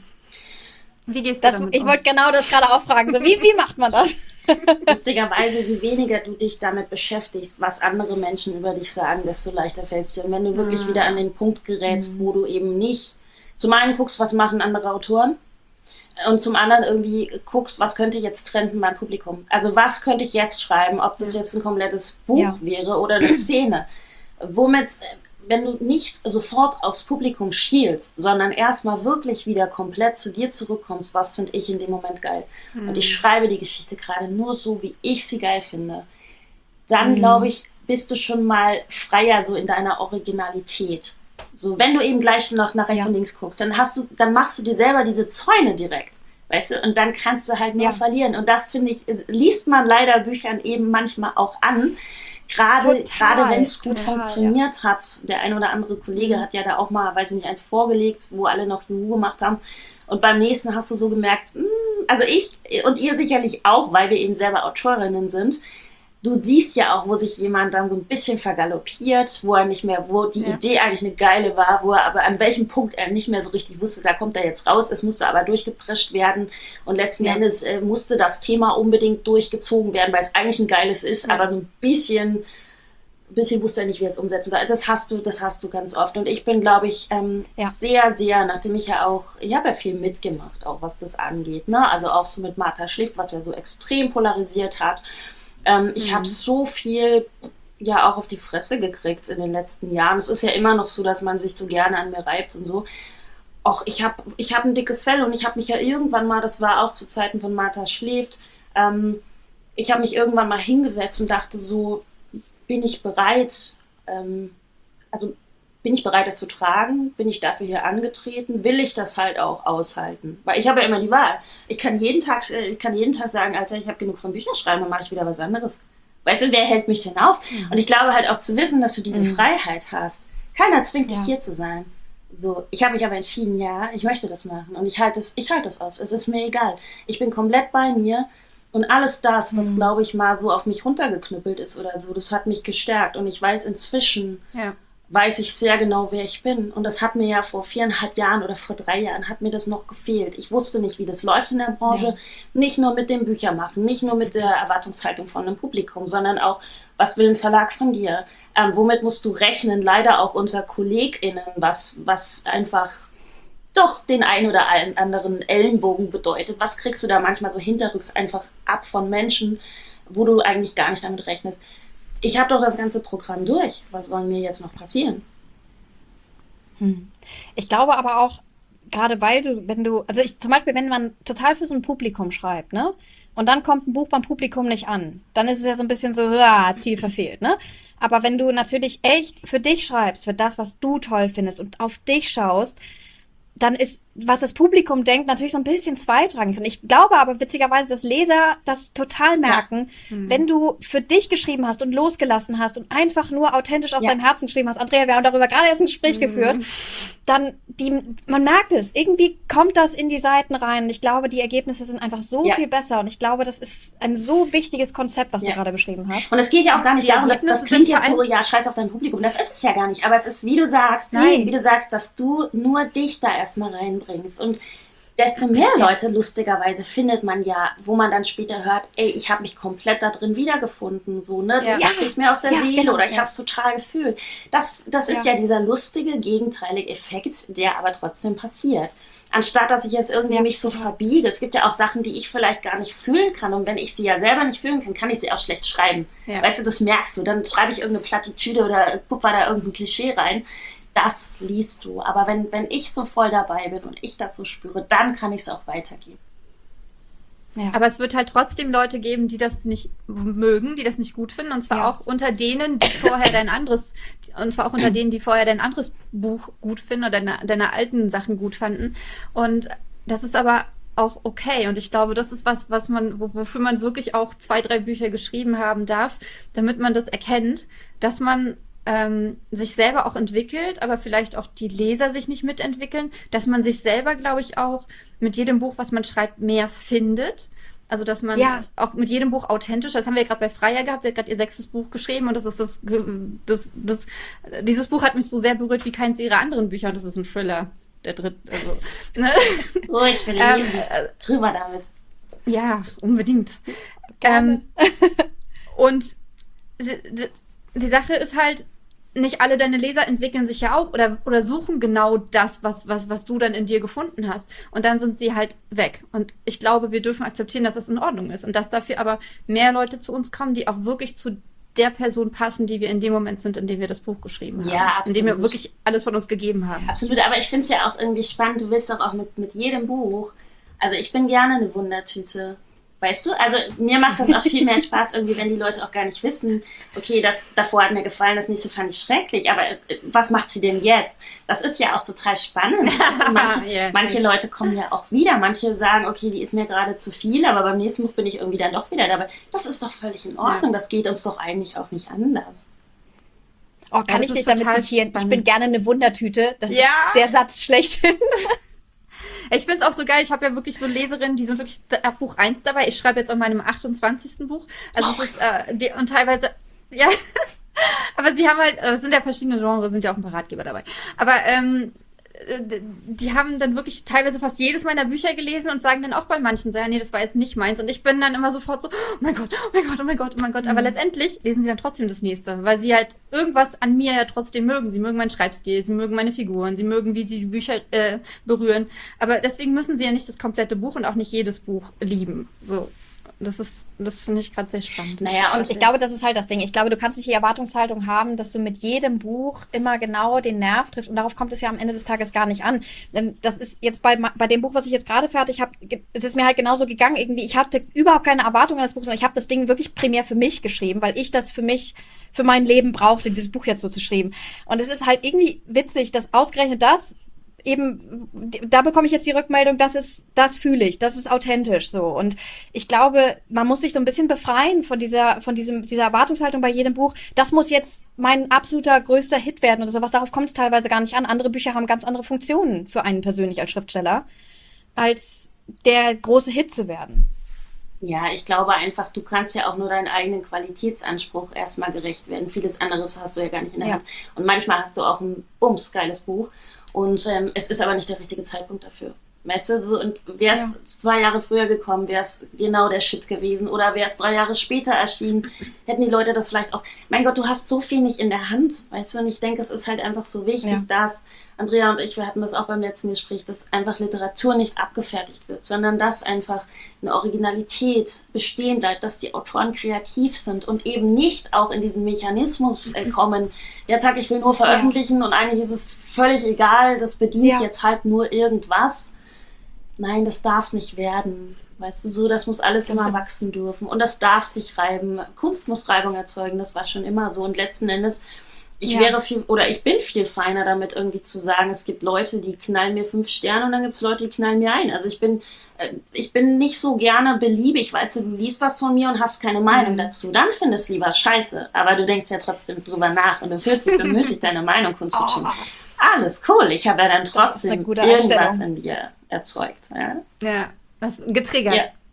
Wie gehst du das, damit Ich um? wollte genau das gerade auch fragen. So, wie, wie macht man das? Lustigerweise, je weniger du dich damit beschäftigst, was andere Menschen über dich sagen, desto leichter fällt es dir. Und wenn du wirklich mhm. wieder an den Punkt gerätst, mhm. wo du eben nicht zum einen guckst, was machen andere Autoren und zum anderen irgendwie guckst, was könnte jetzt trenden beim Publikum. Also was könnte ich jetzt schreiben, ob das jetzt ein komplettes Buch ja. wäre oder eine Szene. Womit, wenn du nicht sofort aufs Publikum schielst, sondern erstmal wirklich wieder komplett zu dir zurückkommst, was finde ich in dem Moment geil. Mhm. Und ich schreibe die Geschichte gerade nur so, wie ich sie geil finde. Dann, mhm. glaube ich, bist du schon mal freier so in deiner Originalität. So, wenn du eben gleich noch nach rechts ja. und links guckst, dann hast du, dann machst du dir selber diese Zäune direkt, weißt du, und dann kannst du halt nur ja. verlieren. Und das, finde ich, liest man leider Büchern eben manchmal auch an, gerade, gerade wenn es gut total, funktioniert ja. hat. Der ein oder andere Kollege mhm. hat ja da auch mal, weiß ich nicht, eins vorgelegt, wo alle noch Juhu gemacht haben. Und beim nächsten hast du so gemerkt, mh, also ich und ihr sicherlich auch, weil wir eben selber Autorinnen sind, du siehst ja auch, wo sich jemand dann so ein bisschen vergaloppiert, wo er nicht mehr, wo die ja. Idee eigentlich eine geile war, wo er aber an welchem Punkt er nicht mehr so richtig wusste, da kommt er jetzt raus, es musste aber durchgeprescht werden und letzten ja. Endes äh, musste das Thema unbedingt durchgezogen werden, weil es eigentlich ein geiles ist, ja. aber so ein bisschen, ein bisschen wusste er nicht, wie er es umsetzen soll. Das hast du, das hast du ganz oft und ich bin, glaube ich, ähm, ja. sehr, sehr, nachdem ich ja auch, ich habe ja viel mitgemacht, auch was das angeht, ne? Also auch so mit Martha Schliff, was ja so extrem polarisiert hat. Ähm, ich mhm. habe so viel ja auch auf die Fresse gekriegt in den letzten Jahren. Es ist ja immer noch so, dass man sich so gerne an mir reibt und so. Auch ich habe ich hab ein dickes Fell und ich habe mich ja irgendwann mal, das war auch zu Zeiten von Martha Schläft, ähm, ich habe mich irgendwann mal hingesetzt und dachte so, bin ich bereit, ähm, also bin ich bereit, das zu tragen? Bin ich dafür hier angetreten? Will ich das halt auch aushalten? Weil ich habe ja immer die Wahl. Ich kann jeden Tag, ich kann jeden Tag sagen, Alter, ich habe genug von Büchern schreiben, dann mache ich wieder was anderes. Weißt du, wer hält mich denn auf? Mhm. Und ich glaube halt auch zu wissen, dass du diese mhm. Freiheit hast. Keiner zwingt ja. dich hier zu sein. So, ich habe mich aber entschieden, ja, ich möchte das machen. Und ich halte es, ich halte es aus. Es ist mir egal. Ich bin komplett bei mir. Und alles das, was, mhm. glaube ich, mal so auf mich runtergeknüppelt ist oder so, das hat mich gestärkt. Und ich weiß inzwischen, ja. weiß ich sehr genau, wer ich bin. Und das hat mir ja vor viereinhalb Jahren oder vor drei Jahren hat mir das noch gefehlt. Ich wusste nicht, wie das läuft in der Branche. Ja. Nicht nur mit dem Büchermachen, nicht nur mit der Erwartungshaltung von einem Publikum, sondern auch, was will ein Verlag von dir? Ähm, womit musst du rechnen? Leider auch unter KollegInnen, was, was einfach doch den einen oder anderen Ellenbogen bedeutet. Was kriegst du da manchmal so hinterrücks einfach ab von Menschen, wo du eigentlich gar nicht damit rechnest? Ich habe doch das ganze Programm durch. Was soll mir jetzt noch passieren? Hm. Ich glaube aber auch, gerade weil du, wenn du, also ich zum Beispiel, wenn man total für so ein Publikum schreibt, ne? Und dann kommt ein Buch beim Publikum nicht an, dann ist es ja so ein bisschen so, ah, Ziel verfehlt, ne? Aber wenn du natürlich echt für dich schreibst, für das, was du toll findest und auf dich schaust, dann ist, was das Publikum denkt, natürlich so ein bisschen zweitrangig. Und ich glaube aber witzigerweise, dass Leser das total merken, ja. mhm. wenn du für dich geschrieben hast und losgelassen hast und einfach nur authentisch aus ja. deinem Herzen geschrieben hast. Andrea, wir haben darüber gerade erst ein Gespräch mhm. geführt. Dann, die, man merkt es. Irgendwie kommt das in die Seiten rein. Und ich glaube, die Ergebnisse sind einfach so ja. viel besser. Und ich glaube, das ist ein so wichtiges Konzept, was ja. du gerade beschrieben hast. Und es geht ja auch gar nicht die darum, dass das klingt jetzt so, ja, scheiß auf dein Publikum. Das ist es ja gar nicht. Aber es ist, wie du sagst, Nein. wie du sagst, dass du nur dich da erstmal reinbringst. Und desto mehr Leute, lustigerweise, findet man ja, wo man dann später hört, ey, ich habe mich komplett da drin wiedergefunden, so, ne? Das Ja. spricht mir aus der Ja, Seele genau, oder ich ja. habe es total gefühlt. Das, das ist Ja. ja dieser lustige, gegenteilige Effekt, der aber trotzdem passiert. Anstatt, dass ich jetzt irgendwie Ja, mich so total. verbiege. Es gibt ja auch Sachen, die ich vielleicht gar nicht fühlen kann. Und wenn ich sie ja selber nicht fühlen kann, kann ich sie auch schlecht schreiben. Ja. Weißt du, das merkst du. Dann schreibe ich irgendeine Plattitüde oder kupfer da irgendein Klischee rein. Das liest du. Aber wenn, wenn ich so voll dabei bin und ich das so spüre, dann kann ich es auch weitergeben. Ja. Aber es wird halt trotzdem Leute geben, die das nicht mögen, die das nicht gut finden. Und zwar Ja. auch unter denen, die vorher dein anderes, und zwar auch unter denen, die vorher dein anderes Buch gut finden oder deine, deine alten Sachen gut fanden. Und das ist aber auch okay. Und ich glaube, das ist was, was man, wo, wofür man wirklich auch zwei, drei Bücher geschrieben haben darf, damit man das erkennt, dass man ähm, sich selber auch entwickelt, aber vielleicht auch die Leser sich nicht mitentwickeln, dass man sich selber, glaube ich, auch mit jedem Buch, was man schreibt, mehr findet. Also, dass man Ja. auch mit jedem Buch authentisch, das haben wir ja gerade bei Freya gehabt, sie hat gerade ihr sechstes Buch geschrieben und das ist das, das, das, dieses Buch hat mich so sehr berührt wie keins ihrer anderen Bücher und das ist ein Thriller, der dritte, also, ne? Oh, ich will Ähm, lesen. äh, Rüber damit. Ja, unbedingt. Gerne. Ähm, und die, die, die Sache ist halt, nicht alle deine Leser entwickeln sich ja auch oder, oder suchen genau das, was, was, was du dann in dir gefunden hast. Und dann sind sie halt weg. Und ich glaube, wir dürfen akzeptieren, dass das in Ordnung ist. Und dass dafür aber mehr Leute zu uns kommen, die auch wirklich zu der Person passen, die wir in dem Moment sind, in dem wir das Buch geschrieben haben. Ja, in dem wir absolut. wirklich alles von uns gegeben haben. Absolut, aber ich finde es ja auch irgendwie spannend. Du willst doch auch mit, mit jedem Buch. Also ich bin gerne eine Wundertüte. Weißt du? Also mir macht das auch viel mehr Spaß, irgendwie, wenn die Leute auch gar nicht wissen, okay, das davor hat mir gefallen, das nächste fand ich schrecklich, aber äh, was macht sie denn jetzt? Das ist ja auch total spannend. Also manche, Ja, manche nice. Leute kommen ja auch wieder, manche sagen, okay, die ist mir gerade zu viel, aber beim nächsten Buch bin ich irgendwie dann doch wieder dabei. Das ist doch völlig in Ordnung, Ja. das geht uns doch eigentlich auch nicht anders. Oh, kann Ja, das ich dich ist damit total zitieren? spannend. Ich bin gerne eine Wundertüte. Das Ja. ist der Satz schlechthin. Ich finde es auch so geil, ich habe ja wirklich so Leserinnen, die sind wirklich ab Buch eins dabei. Ich schreibe jetzt an meinem achtundzwanzigsten Buch. Also es ist, äh, die, und teilweise, ja, aber sie haben halt, es sind ja verschiedene Genres, sind ja auch ein paar Ratgeber dabei. Aber ähm, äh, die haben dann wirklich teilweise fast jedes meiner Bücher gelesen und sagen dann auch bei manchen so, ja, nee, das war jetzt nicht meins. Und ich bin dann immer sofort so, oh mein Gott, oh mein Gott, oh mein Gott, oh mein Gott. Aber letztendlich lesen sie dann trotzdem das nächste, weil sie halt irgendwas an mir ja trotzdem mögen. Sie mögen meinen Schreibstil, sie mögen meine Figuren, sie mögen, wie sie die Bücher äh, berühren. Aber deswegen müssen sie ja nicht das komplette Buch und auch nicht jedes Buch lieben. So, das ist, das finde ich gerade sehr spannend. Naja, und Ich glaube, das ist halt das Ding. Ich glaube, du kannst nicht die Erwartungshaltung haben, dass du mit jedem Buch immer genau den Nerv triffst. Und darauf kommt es ja am Ende des Tages gar nicht an. Denn das ist jetzt bei, bei dem Buch, was ich jetzt gerade fertig habe, es ist mir halt genauso gegangen. Irgendwie, ich hatte überhaupt keine Erwartungen an das Buch, sondern ich habe das Ding wirklich primär für mich geschrieben, weil ich das für mich, für mein Leben brauchte, dieses Buch jetzt so zu schreiben. Und es ist halt irgendwie witzig, dass ausgerechnet das eben, da bekomme ich jetzt die Rückmeldung, das ist, das fühle ich, das ist authentisch so. Und ich glaube, man muss sich so ein bisschen befreien von dieser, von diesem, dieser Erwartungshaltung bei jedem Buch. Das muss jetzt mein absoluter größter Hit werden oder sowas. Darauf kommt es teilweise gar nicht an. Andere Bücher haben ganz andere Funktionen für einen persönlich als Schriftsteller, als der große Hit zu werden. ja, ich glaube einfach, du kannst ja auch nur deinen eigenen Qualitätsanspruch erstmal gerecht werden. Vieles anderes hast du ja gar nicht in der Ja. Hand. Und manchmal hast du auch ein bumsgeiles Buch und ähm, es ist aber nicht der richtige Zeitpunkt dafür. Weißt du, so, und wäre es Ja. zwei Jahre früher gekommen, wäre es genau der Shit gewesen. Oder wäre es drei Jahre später erschienen, hätten die Leute das vielleicht auch. Mein Gott, du hast so viel nicht in der Hand, weißt du? Und ich denke, es ist halt einfach so wichtig, Ja. dass Andrea und ich, wir hatten das auch beim letzten Gespräch, dass einfach Literatur nicht abgefertigt wird, sondern dass einfach eine Originalität bestehen bleibt, dass die Autoren kreativ sind und eben nicht auch in diesen Mechanismus äh, kommen. Jetzt sag ich, will nur veröffentlichen und eigentlich ist es völlig egal, das bedient Ja. jetzt halt nur irgendwas. Nein, das darf es nicht werden. Weißt du, so, das muss alles immer wachsen dürfen. Und das darf sich reiben. Kunst muss Reibung erzeugen, das war schon immer so. Und letzten Endes, ich Ja. wäre viel, oder ich bin viel feiner damit irgendwie zu sagen, es gibt Leute, die knallen mir fünf Sterne und dann gibt es Leute, die knallen mir ein. Also ich bin, äh, ich bin nicht so gerne beliebig. Weißt du, du liest was von mir und hast keine Meinung Mhm. dazu. Dann findest du lieber Scheiße. Aber du denkst ja trotzdem drüber nach und du fühlst dich bemüßigt, deine Meinung kundzutun. Alles cool. Ich habe ja dann Das ist eine trotzdem gute irgendwas Einstellung. in dir erzeugt. Ja? Ja, das getriggert. Ja.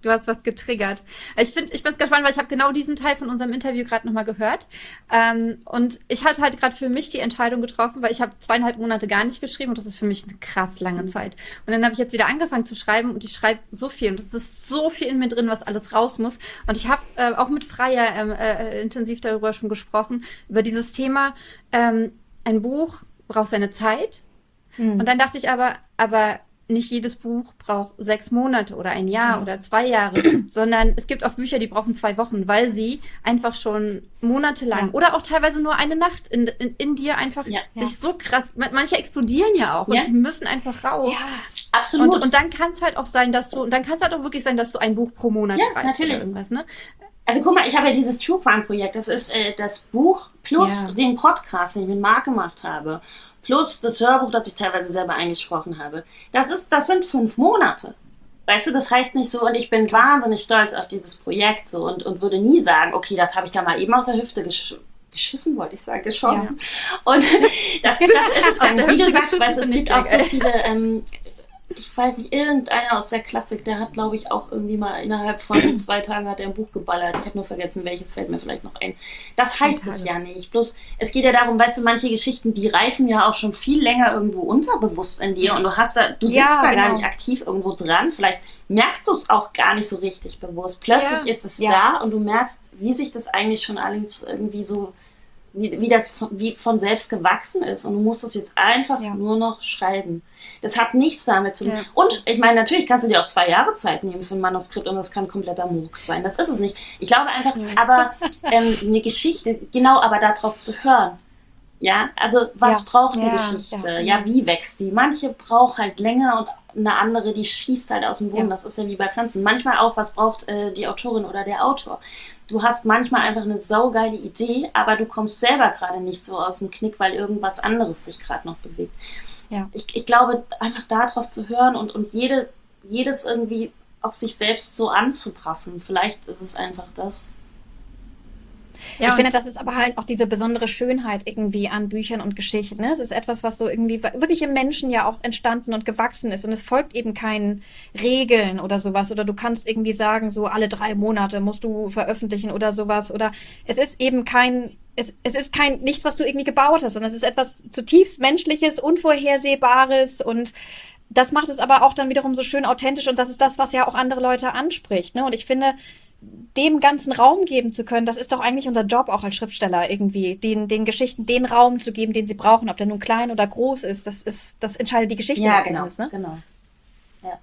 Du hast was getriggert. Ich finde, ich bin ganz spannend, weil ich habe genau diesen Teil von unserem Interview gerade nochmal gehört. Ähm, und ich hatte halt gerade für mich die Entscheidung getroffen, weil ich habe zweieinhalb Monate gar nicht geschrieben und das ist für mich eine krass lange Zeit. Und dann habe ich jetzt wieder angefangen zu schreiben und ich schreibe so viel und es ist so viel in mir drin, was alles raus muss. Und ich habe äh, auch mit Freya ähm, äh, intensiv darüber schon gesprochen, über dieses Thema, ähm, ein Buch braucht seine Zeit. Mhm. Und dann dachte ich aber, aber nicht jedes Buch braucht sechs Monate oder ein Jahr ja. oder zwei Jahre, sondern es gibt auch Bücher, die brauchen zwei Wochen, weil sie einfach schon monatelang ja. oder auch teilweise nur eine Nacht in, in, in dir einfach ja. sich so krass, manche explodieren ja auch ja. und die müssen einfach raus. Ja, absolut. Und, und dann kann es halt auch sein, dass du, und dann kann es halt auch wirklich sein, dass du ein Buch pro Monat ja, schreibst natürlich. oder irgendwas, ne? Also guck mal, ich habe ja dieses True Crime Projekt, das ist äh, das Buch plus ja. den Podcast, den ich mit Marc gemacht habe. Plus das Hörbuch, das ich teilweise selber eingesprochen habe. Das ist, das sind fünf Monate. Weißt du, das heißt nicht so, und ich bin Krass. wahnsinnig stolz auf dieses Projekt so und, und würde nie sagen, okay, das habe ich da mal eben aus der Hüfte gesch- geschissen, wollte ich sagen, geschossen. Ja. Und das, das ist es dann, wie du sagst, weißt du, es gibt auch so viele, ähm, ich weiß nicht, irgendeiner aus der Klassik, der hat, glaube ich, auch irgendwie mal innerhalb von zwei Tagen hat er ein Buch geballert. Ich habe nur vergessen, welches, fällt mir vielleicht noch ein. Das heißt es ja nicht. Bloß, es geht ja darum, weißt du, manche Geschichten, die reifen ja auch schon viel länger irgendwo unterbewusst in dir und du hast da, du sitzt ja, da genau. gar nicht aktiv irgendwo dran. Vielleicht merkst du es auch gar nicht so richtig bewusst. Plötzlich ja. ist es ja. da und du merkst, wie sich das eigentlich schon alles irgendwie so, wie, wie das von, wie von selbst gewachsen ist und du musst es jetzt einfach ja. nur noch schreiben. Das hat nichts damit zu tun. Ja. Und ich meine, natürlich kannst du dir auch zwei Jahre Zeit nehmen für ein Manuskript und das kann kompletter Murks sein. Das ist es nicht. Ich glaube einfach, ja. aber ähm, eine Geschichte, genau, aber darauf zu hören. Ja, also was ja. braucht eine ja. Geschichte? Ja. ja, wie wächst die? Manche braucht halt länger und eine andere, die schießt halt aus dem Boden. Ja. Das ist ja wie bei Pflanzen. Manchmal auch, was braucht äh, die Autorin oder der Autor? Du hast manchmal einfach eine saugeile Idee, aber du kommst selber gerade nicht so aus dem Knick, weil irgendwas anderes dich gerade noch bewegt. Ja. Ich, ich glaube, einfach darauf zu hören und, und jede, jedes irgendwie auf sich selbst so anzupassen. Vielleicht ist es einfach das. Ja, ich finde, das ist aber halt auch diese besondere Schönheit irgendwie an Büchern und Geschichten. Ne? Es ist etwas, was so irgendwie wirklich im Menschen ja auch entstanden und gewachsen ist. Und es folgt eben keinen Regeln oder sowas. Oder du kannst irgendwie sagen, so alle drei Monate musst du veröffentlichen oder sowas. Oder es ist eben kein... Es, es ist kein nichts, was du irgendwie gebaut hast, sondern es ist etwas zutiefst Menschliches, Unvorhersehbares und das macht es aber auch dann wiederum so schön authentisch und das ist das, was ja auch andere Leute anspricht. Ne? Und ich finde, dem ganzen Raum geben zu können, das ist doch eigentlich unser Job auch als Schriftsteller irgendwie, den, den Geschichten den Raum zu geben, den sie brauchen, ob der nun klein oder groß ist, das ist, das entscheidet die Geschichte. Ja, genau, alles, ne? genau. Ja.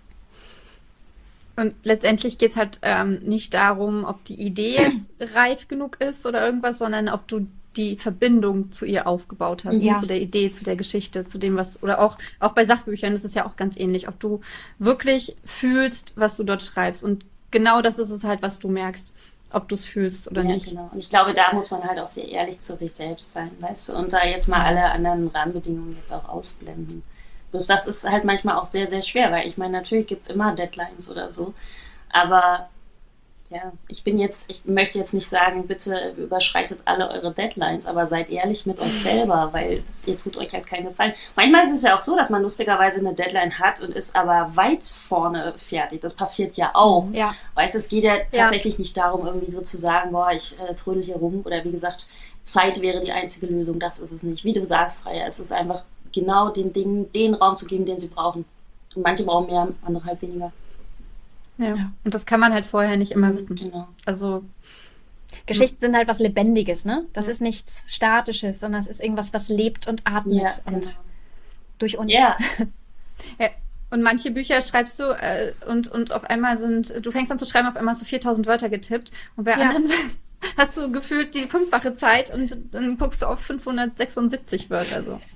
Und letztendlich geht es halt ähm, nicht darum, ob die Idee jetzt reif genug ist oder irgendwas, sondern ob du die Verbindung zu ihr aufgebaut hast, ja. zu der Idee, zu der Geschichte, zu dem, was, oder auch, auch bei Sachbüchern ist es ja auch ganz ähnlich, ob du wirklich fühlst, was du dort schreibst. Und genau das ist es halt, was du merkst, ob du es fühlst oder ja, nicht. Genau. Und ich glaube, da muss man halt auch sehr ehrlich zu sich selbst sein, weißt du, und da jetzt mal alle anderen Rahmenbedingungen jetzt auch ausblenden. Bloß das ist halt manchmal auch sehr, sehr schwer, weil ich meine, natürlich gibt es immer Deadlines oder so, aber ja, ich bin jetzt, ich möchte jetzt nicht sagen, bitte überschreitet alle eure Deadlines, aber seid ehrlich mit euch selber, weil das, ihr tut euch halt keinen Gefallen. Manchmal ist es ja auch so, dass man lustigerweise eine Deadline hat und ist aber weit vorne fertig. Das passiert ja auch. Ja. Weißt du, es geht ja tatsächlich ja. nicht darum, irgendwie so zu sagen, boah, ich äh, trödel hier rum oder wie gesagt, Zeit wäre die einzige Lösung. Das ist es nicht. Wie du sagst, Freya, es ist einfach genau den Dingen den Raum zu geben, den sie brauchen. Und manche brauchen mehr, andere halt weniger. Ja. ja, und das kann man halt vorher nicht immer wissen. Genau. Also Geschichten sind halt was Lebendiges, ne? Das ja. ist nichts Statisches, sondern es ist irgendwas, was lebt und atmet ja, und genau. durch uns. Ja. ja. Und manche Bücher schreibst du äh, und, und auf einmal sind, du fängst an zu schreiben, auf einmal hast du viertausend Wörter getippt und bei ja. anderen hast du gefühlt die fünffache Zeit und dann guckst du auf fünfhundertsechsundsiebzig Wörter so.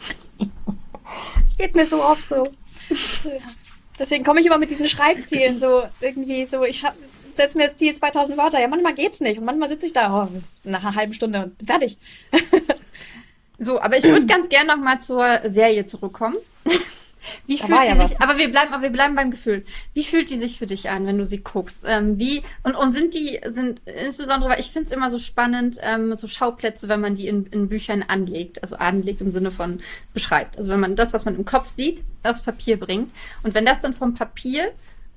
Geht mir so oft so. Ja. Deswegen komme ich immer mit diesen Schreibzielen so irgendwie so, ich setze mir das Ziel zweitausend Wörter. Ja, manchmal geht's nicht und manchmal sitze ich da oh, nach einer halben Stunde und bin fertig. So, aber ich würde ganz gerne noch mal zur Serie zurückkommen. Wie da fühlt die ja sich, was. aber wir bleiben, aber wir bleiben beim Gefühl. Wie fühlt die sich für dich an, wenn du sie guckst? Ähm, wie, und, und sind die, sind, insbesondere, weil ich finde es immer so spannend, ähm, so Schauplätze, wenn man die in, in Büchern anlegt, also anlegt im Sinne von beschreibt. Also wenn man das, was man im Kopf sieht, aufs Papier bringt. Und wenn das dann vom Papier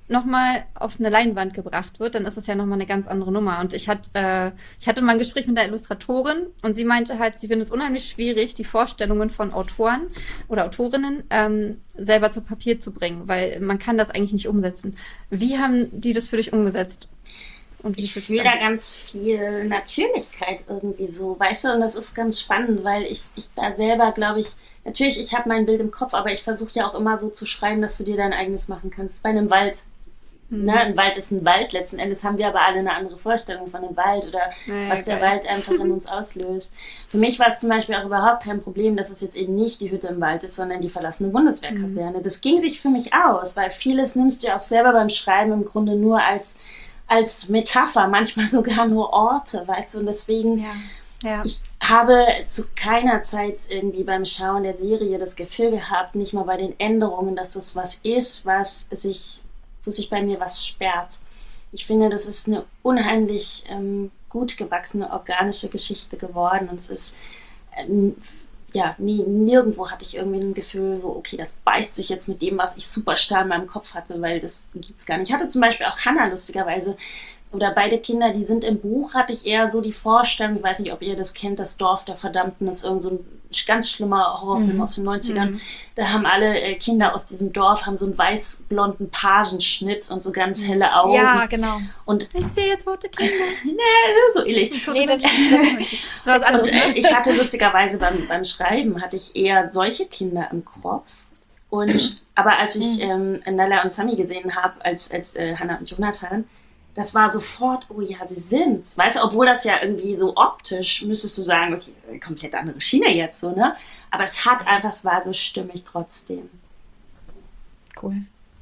nochmal auf eine Leinwand gebracht wird, dann ist es ja nochmal eine ganz andere Nummer. Und ich, hat, äh, ich hatte mal ein Gespräch mit einer Illustratorin und sie meinte halt, sie findet es unheimlich schwierig, die Vorstellungen von Autoren oder Autorinnen ähm, selber zu Papier zu bringen, weil man kann das eigentlich nicht umsetzen. Wie haben die das für dich umgesetzt? Und wie ich fühle da ganz viel Natürlichkeit irgendwie so, weißt du, und das ist ganz spannend, weil ich, ich da selber, glaube ich, natürlich, ich habe mein Bild im Kopf, aber ich versuche ja auch immer so zu schreiben, dass du dir dein eigenes machen kannst. Bei einem Wald, mhm. ne, ein Wald ist ein Wald, letzten Endes haben wir aber alle eine andere Vorstellung von dem Wald oder naja, was der geil. Wald einfach in uns auslöst. Für mich war es zum Beispiel auch überhaupt kein Problem, dass es jetzt eben nicht die Hütte im Wald ist, sondern die verlassene Bundeswehrkaserne. Mhm. Das ging sich für mich aus, weil vieles nimmst du ja auch selber beim Schreiben im Grunde nur als als Metapher, manchmal sogar nur Orte, weißt du, und deswegen, ja, ja. ich habe zu keiner Zeit irgendwie beim Schauen der Serie das Gefühl gehabt, nicht mal bei den Änderungen, dass das was ist, was sich, wo sich bei mir was sperrt. Ich finde, das ist eine unheimlich ähm, gut gewachsene, organische Geschichte geworden und es ist ähm, ja, nie, nirgendwo hatte ich irgendwie ein Gefühl, so, okay, das beißt sich jetzt mit dem, was ich super starr in meinem Kopf hatte, weil das gibt's gar nicht. Ich hatte zum Beispiel auch Hannah lustigerweise, oder beide Kinder, die sind im Buch, hatte ich eher so die Vorstellung, ich weiß nicht, ob ihr das kennt, das Dorf der Verdammten ist irgend so ein ganz schlimmer Horrorfilm mhm. aus den neunzigern. Mhm. Da haben alle äh, Kinder aus diesem Dorf haben so einen weiß-blonden Pagenschnitt und so ganz helle Augen. Ja, genau. Und ich sehe jetzt tote Kinder. Nee, so ähnlich. Nee, das, das so was anderes. Und äh, ich hatte lustigerweise beim, beim Schreiben, hatte ich eher solche Kinder im Kopf. Und, aber als ich ähm, Nala und Sami gesehen habe, als, als äh, Hannah und Jonathan, das war sofort, oh ja, sie sind's. Weißt du, obwohl das ja irgendwie so optisch, müsstest du sagen, okay, komplett andere Schiene jetzt so, ne? Aber es hat einfach, es war so stimmig trotzdem. Cool.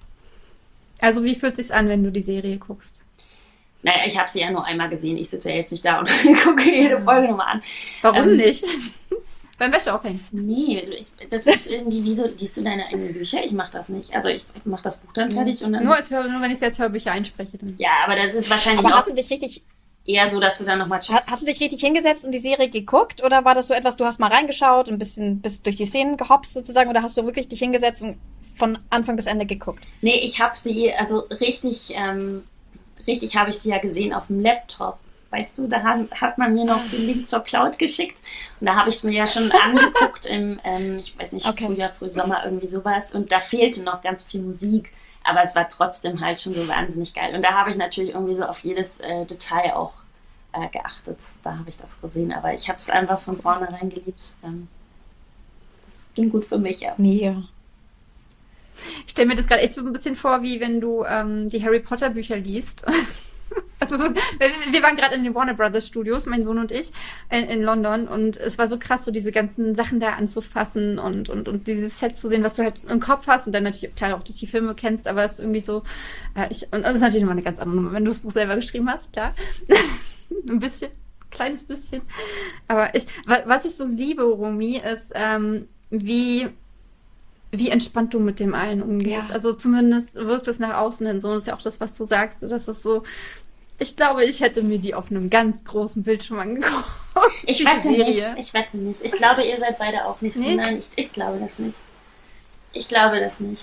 Also wie fühlt es sich an, wenn du die Serie guckst? Naja, ich habe sie ja nur einmal gesehen. Ich sitze ja jetzt nicht da und gucke jede Folge nochmal an. Warum ähm, nicht? Beim Wäscheaufhängen. Nee, ich, das ist irgendwie, wieso liest du deine eigenen Bücher? Ich mache das nicht. Also ich, ich mache das Buch dann fertig und dann... Nur, als Hör, nur wenn ich es als Hörbücher einspreche. Dann. Ja, aber das ist wahrscheinlich aber auch hast du dich richtig, eher so, dass du dann nochmal checkst. Hast, hast du dich richtig hingesetzt und die Serie geguckt? Oder war das so etwas, du hast mal reingeschaut und ein bisschen bist durch die Szenen gehopst sozusagen? Oder hast du wirklich dich hingesetzt und von Anfang bis Ende geguckt? Nee, ich habe sie, also richtig, ähm, richtig habe ich sie ja gesehen auf dem Laptop. Weißt du, da hat, hat man mir noch den Link zur Cloud geschickt und da habe ich es mir ja schon angeguckt im, ähm, ich weiß nicht, okay. Frühjahr, Frühsommer, irgendwie sowas und da fehlte noch ganz viel Musik, aber es war trotzdem halt schon so wahnsinnig geil und da habe ich natürlich irgendwie so auf jedes äh, Detail auch äh, geachtet, da habe ich das gesehen, aber ich habe es einfach von vornherein geliebt. Ähm, das ging gut für mich, ja. Mega. Ich stelle mir das gerade echt so ein bisschen vor, wie wenn du ähm, die Harry Potter Bücher liest. Also wir waren gerade in den Warner Brothers Studios, mein Sohn und ich, in, in London und es war so krass, so diese ganzen Sachen da anzufassen und, und, und dieses Set zu sehen, was du halt im Kopf hast und dann natürlich klar auch durch die Filme kennst, aber es ist irgendwie so, äh, ich, und das ist natürlich nochmal eine ganz andere Nummer, wenn du das Buch selber geschrieben hast, klar. Ein bisschen, kleines bisschen. Aber ich, was ich so liebe, Romy, ist, ähm, wie wie entspannt du mit dem allen umgehst. Ja. Also zumindest wirkt es nach außen hin so. Und das ist ja auch das, was du sagst. Das ist so, ich glaube, ich hätte mir die auf einem ganz großen Bildschirm angeguckt. Ich wette nicht. Ich wette nicht. Ich glaube, ihr seid beide auch nicht so. Nee. Nein, ich, ich glaube das nicht. Ich glaube das nicht.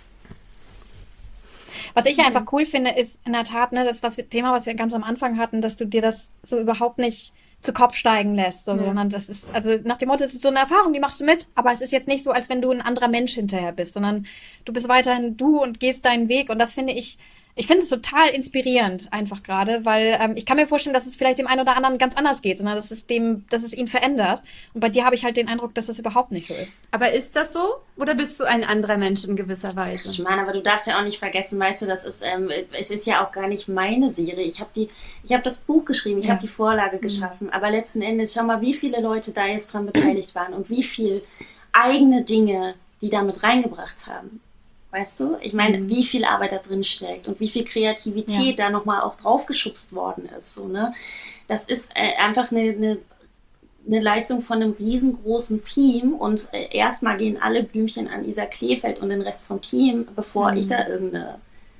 Was ich einfach cool finde, ist in der Tat, ne, das was wir, Thema, was wir ganz am Anfang hatten, dass du dir das so überhaupt nicht zu Kopf steigen lässt, so, ja. sondern das ist, also nach dem Motto, es ist so eine Erfahrung, die machst du mit, aber es ist jetzt nicht so, als wenn du ein anderer Mensch hinterher bist, sondern du bist weiterhin du und gehst deinen Weg und das finde ich, ich finde es total inspirierend einfach gerade, weil ähm, ich kann mir vorstellen, dass es vielleicht dem einen oder anderen ganz anders geht, sondern dass es dem, dass es ihn verändert und bei dir habe ich halt den Eindruck, dass das überhaupt nicht so ist. Aber ist das so oder bist du ein anderer Mensch in gewisser Weise? Ich meine, aber du darfst ja auch nicht vergessen, weißt du, das ist, ähm, es ist ja auch gar nicht meine Serie. Ich habe die, ich habe das Buch geschrieben, ich ja. habe die Vorlage geschaffen, mhm. aber letzten Endes, schau mal, wie viele Leute da jetzt dran beteiligt waren und wie viel eigene Dinge die damit reingebracht haben. Weißt du? Ich meine, mhm. wie viel Arbeit da drin steckt und wie viel Kreativität ja. da nochmal auch draufgeschubst worden ist. So, ne? Das ist äh, einfach eine, eine, eine Leistung von einem riesengroßen Team und äh, erstmal gehen alle Blümchen an Isa Kleefeld und den Rest vom Team, bevor mhm. ich da irgendeine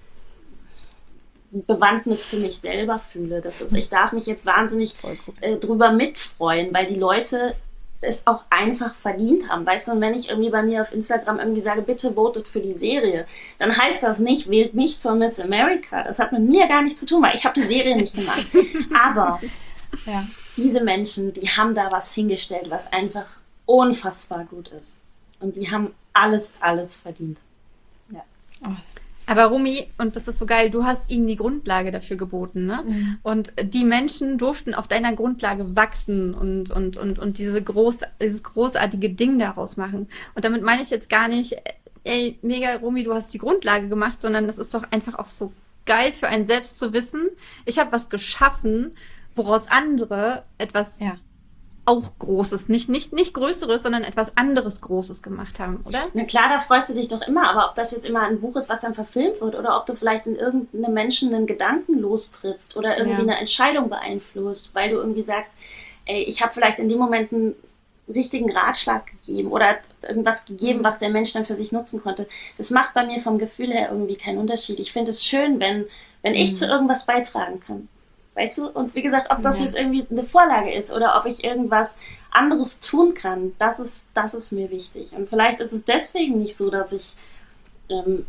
Bewandtnis für mich selber fühle. Das ist, ich darf mich jetzt wahnsinnig äh, drüber mitfreuen, weil die Leute es auch einfach verdient haben. Weißt du, und wenn ich irgendwie bei mir auf Instagram irgendwie sage, bitte votet für die Serie, dann heißt das nicht, wählt mich zur Miss America. Das hat mit mir gar nichts zu tun, weil ich habe die Serie nicht gemacht. Aber Ja. diese Menschen, die haben da was hingestellt, was einfach unfassbar gut ist. Und die haben alles, alles verdient. Ja. Oh. Aber Romy, und das ist so geil, du hast ihnen die Grundlage dafür geboten, ne? Mhm. Und die Menschen durften auf deiner Grundlage wachsen und, und, und, und diese groß, dieses großartige Ding daraus machen. Und damit meine ich jetzt gar nicht, ey, mega Romy, du hast die Grundlage gemacht, sondern das ist doch einfach auch so geil für einen selbst zu wissen, ich habe was geschaffen, woraus andere etwas Ja. auch Großes, nicht, nicht, nicht Größeres, sondern etwas anderes Großes gemacht haben, oder? Na klar, da freust du dich doch immer, aber ob das jetzt immer ein Buch ist, was dann verfilmt wird, oder ob du vielleicht in irgendeinem Menschen einen Gedanken lostrittst oder irgendwie Ja. eine Entscheidung beeinflusst, weil du irgendwie sagst, ey, ich habe vielleicht in dem Moment einen richtigen Ratschlag gegeben oder irgendwas gegeben, was der Mensch dann für sich nutzen konnte. Das macht bei mir vom Gefühl her irgendwie keinen Unterschied. Ich finde es schön, wenn, wenn ich Mhm. zu irgendwas beitragen kann. Weißt du? Und wie gesagt, ob das Ja. jetzt irgendwie eine Vorlage ist oder ob ich irgendwas anderes tun kann, das ist, das ist mir wichtig. Und vielleicht ist es deswegen nicht so, dass ich, ähm,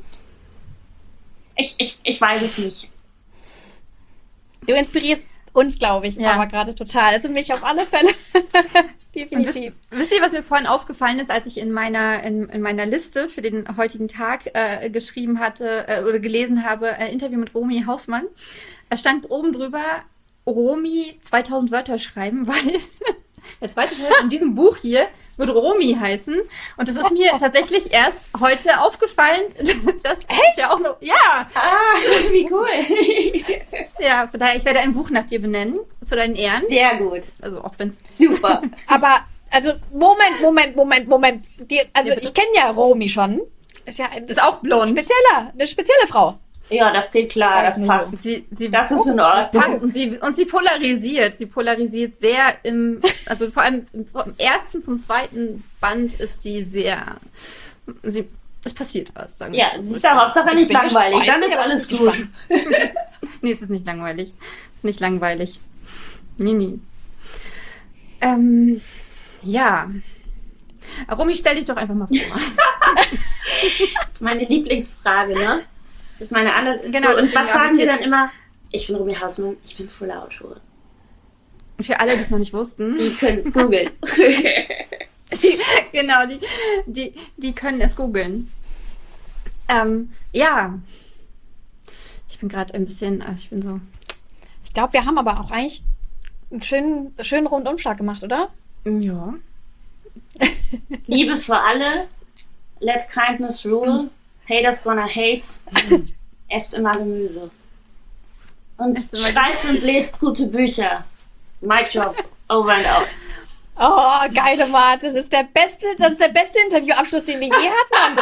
ich, ich, ich weiß es nicht. Du inspirierst uns, glaube ich, Ja. aber gerade total. Also mich auf alle Fälle. Und wisst, Definitiv. wisst ihr, was mir vorhin aufgefallen ist, als ich in meiner in, in meiner Liste für den heutigen Tag äh, geschrieben hatte äh, oder gelesen habe, äh, Interview mit Romy Hausmann, da stand oben drüber, Romy zweitausend Wörter schreiben, weil der zweite Teil von diesem Buch hier wird Romy heißen. Und das ist mir tatsächlich erst heute aufgefallen, dass ich ja auch noch, ja, Ah, wie cool. ja, von daher, ich werde ein Buch nach dir benennen, zu deinen Ehren. Sehr gut. Also auch wenn es Super. Aber, also, Moment, Moment, Moment, Moment. Die, also, Ja, bitte. ich kenne ja Romy schon. Ist ja ein ist auch blond. spezieller, eine spezielle Frau. Ja, das geht klar, das Also, passt. Sie, sie, Das ist in das Ordnung. passt und sie, und sie polarisiert. Sie polarisiert sehr im, also vor allem vom ersten zum zweiten Band ist sie sehr, sie, es passiert was, sagen wir Ja, so. siehst du, Hauptsache Ich nicht bin langweilig, gespannt. dann ist Ja, alles ich bin gut. Nee, es ist nicht langweilig. Es ist nicht langweilig. Nee, nee. Ähm, ja. Romy, stell dich doch einfach mal vor. Das ist meine Lieblingsfrage, ne? Das ist meine andere. Genau, so, und deswegen was hab sagen ich wir dir- dann immer? Ich bin Romy Hausmann, ich bin Fuller Autorin. Für alle, die es noch nicht wussten. Die können es googeln. Die, genau, die, die, die können es googeln. Ähm, ja. Ich bin gerade ein bisschen, äh, ich bin so. Ich glaube, wir haben aber auch eigentlich einen schönen, schönen Rundumschlag gemacht, oder? Ja. Liebe für alle, let kindness rule, haters gonna hate, esst immer Gemüse. Und Esst immer schreibt und lest gute Bücher. Mic drop, over and out. Oh, geile Mart. Das ist der beste, das ist der beste Interviewabschluss, den wir je hatten,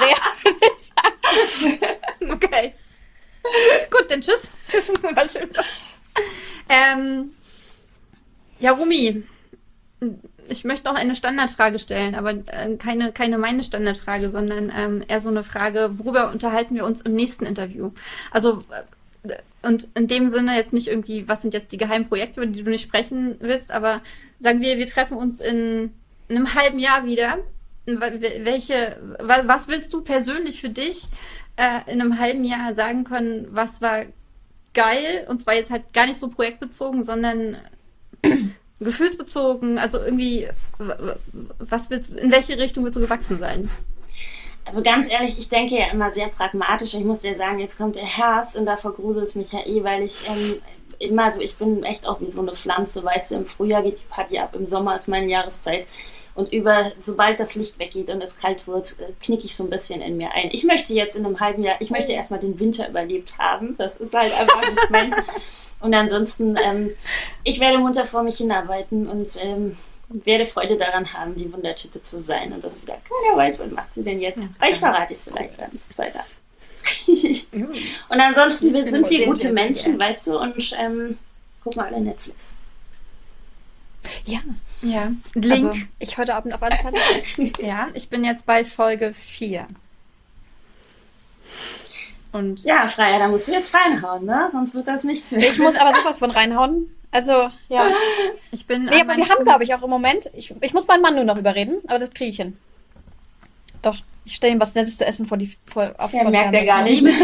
Andrea. Okay. Gut, dann tschüss. War schön. Ähm, ja, Rumi, ich möchte noch eine Standardfrage stellen, aber äh, keine, keine meine Standardfrage, sondern ähm, eher so eine Frage, worüber unterhalten wir uns im nächsten Interview? Also, äh, und in dem Sinne jetzt nicht irgendwie, was sind jetzt die geheimen Projekte, über die du nicht sprechen willst, aber sagen wir, wir treffen uns in einem halben Jahr wieder. Welche, wa- was willst du persönlich für dich äh, in einem halben Jahr sagen können, was war geil, und zwar jetzt halt gar nicht so projektbezogen, sondern gefühlsbezogen, also irgendwie, w- w- was willst, in welche Richtung willst du gewachsen sein? Also ganz ehrlich, ich denke ja immer sehr pragmatisch. Ich muss dir sagen, jetzt kommt der Herbst und davor gruselt es mich ja eh, weil ich ähm, immer so, ich bin echt auch wie so eine Pflanze, weißt du, im Frühjahr geht die Party ab, im Sommer ist meine Jahreszeit. Und über, sobald das Licht weggeht und es kalt wird, äh, knicke ich so ein bisschen in mir ein. Ich möchte jetzt in einem halben Jahr, ich möchte erstmal den Winter überlebt haben. Das ist halt einfach nicht meins. Und ansonsten, ähm, ich werde munter vor mich hinarbeiten und ähm, werde Freude daran haben, die Wundertüte zu sein. Und das wieder, keiner weiß, was macht sie denn jetzt? Aber ich verrate es vielleicht dann. Sei da. Und ansonsten wir sind wir sehr, gute sehr, sehr Menschen, gern. weißt du, und ähm, gucken alle Netflix. Ja. Ja. Link. Also, ich heute Abend auf alle Fälle. Ja, ich bin jetzt bei Folge vier. Und Ja, Freya, da musst du jetzt reinhauen, ne? Sonst wird das nichts mehr. Ich muss aber sowas von reinhauen. Also, ja. ich bin. Nee, aber wir haben, glaube ich, auch im Moment, ich, ich muss meinen Mann nur noch überreden, aber das kriege ich hin. Doch, ich stelle ihm was Nettes zu essen vor die vor, auf Ja, vor merkt er Fernseher. gar nicht.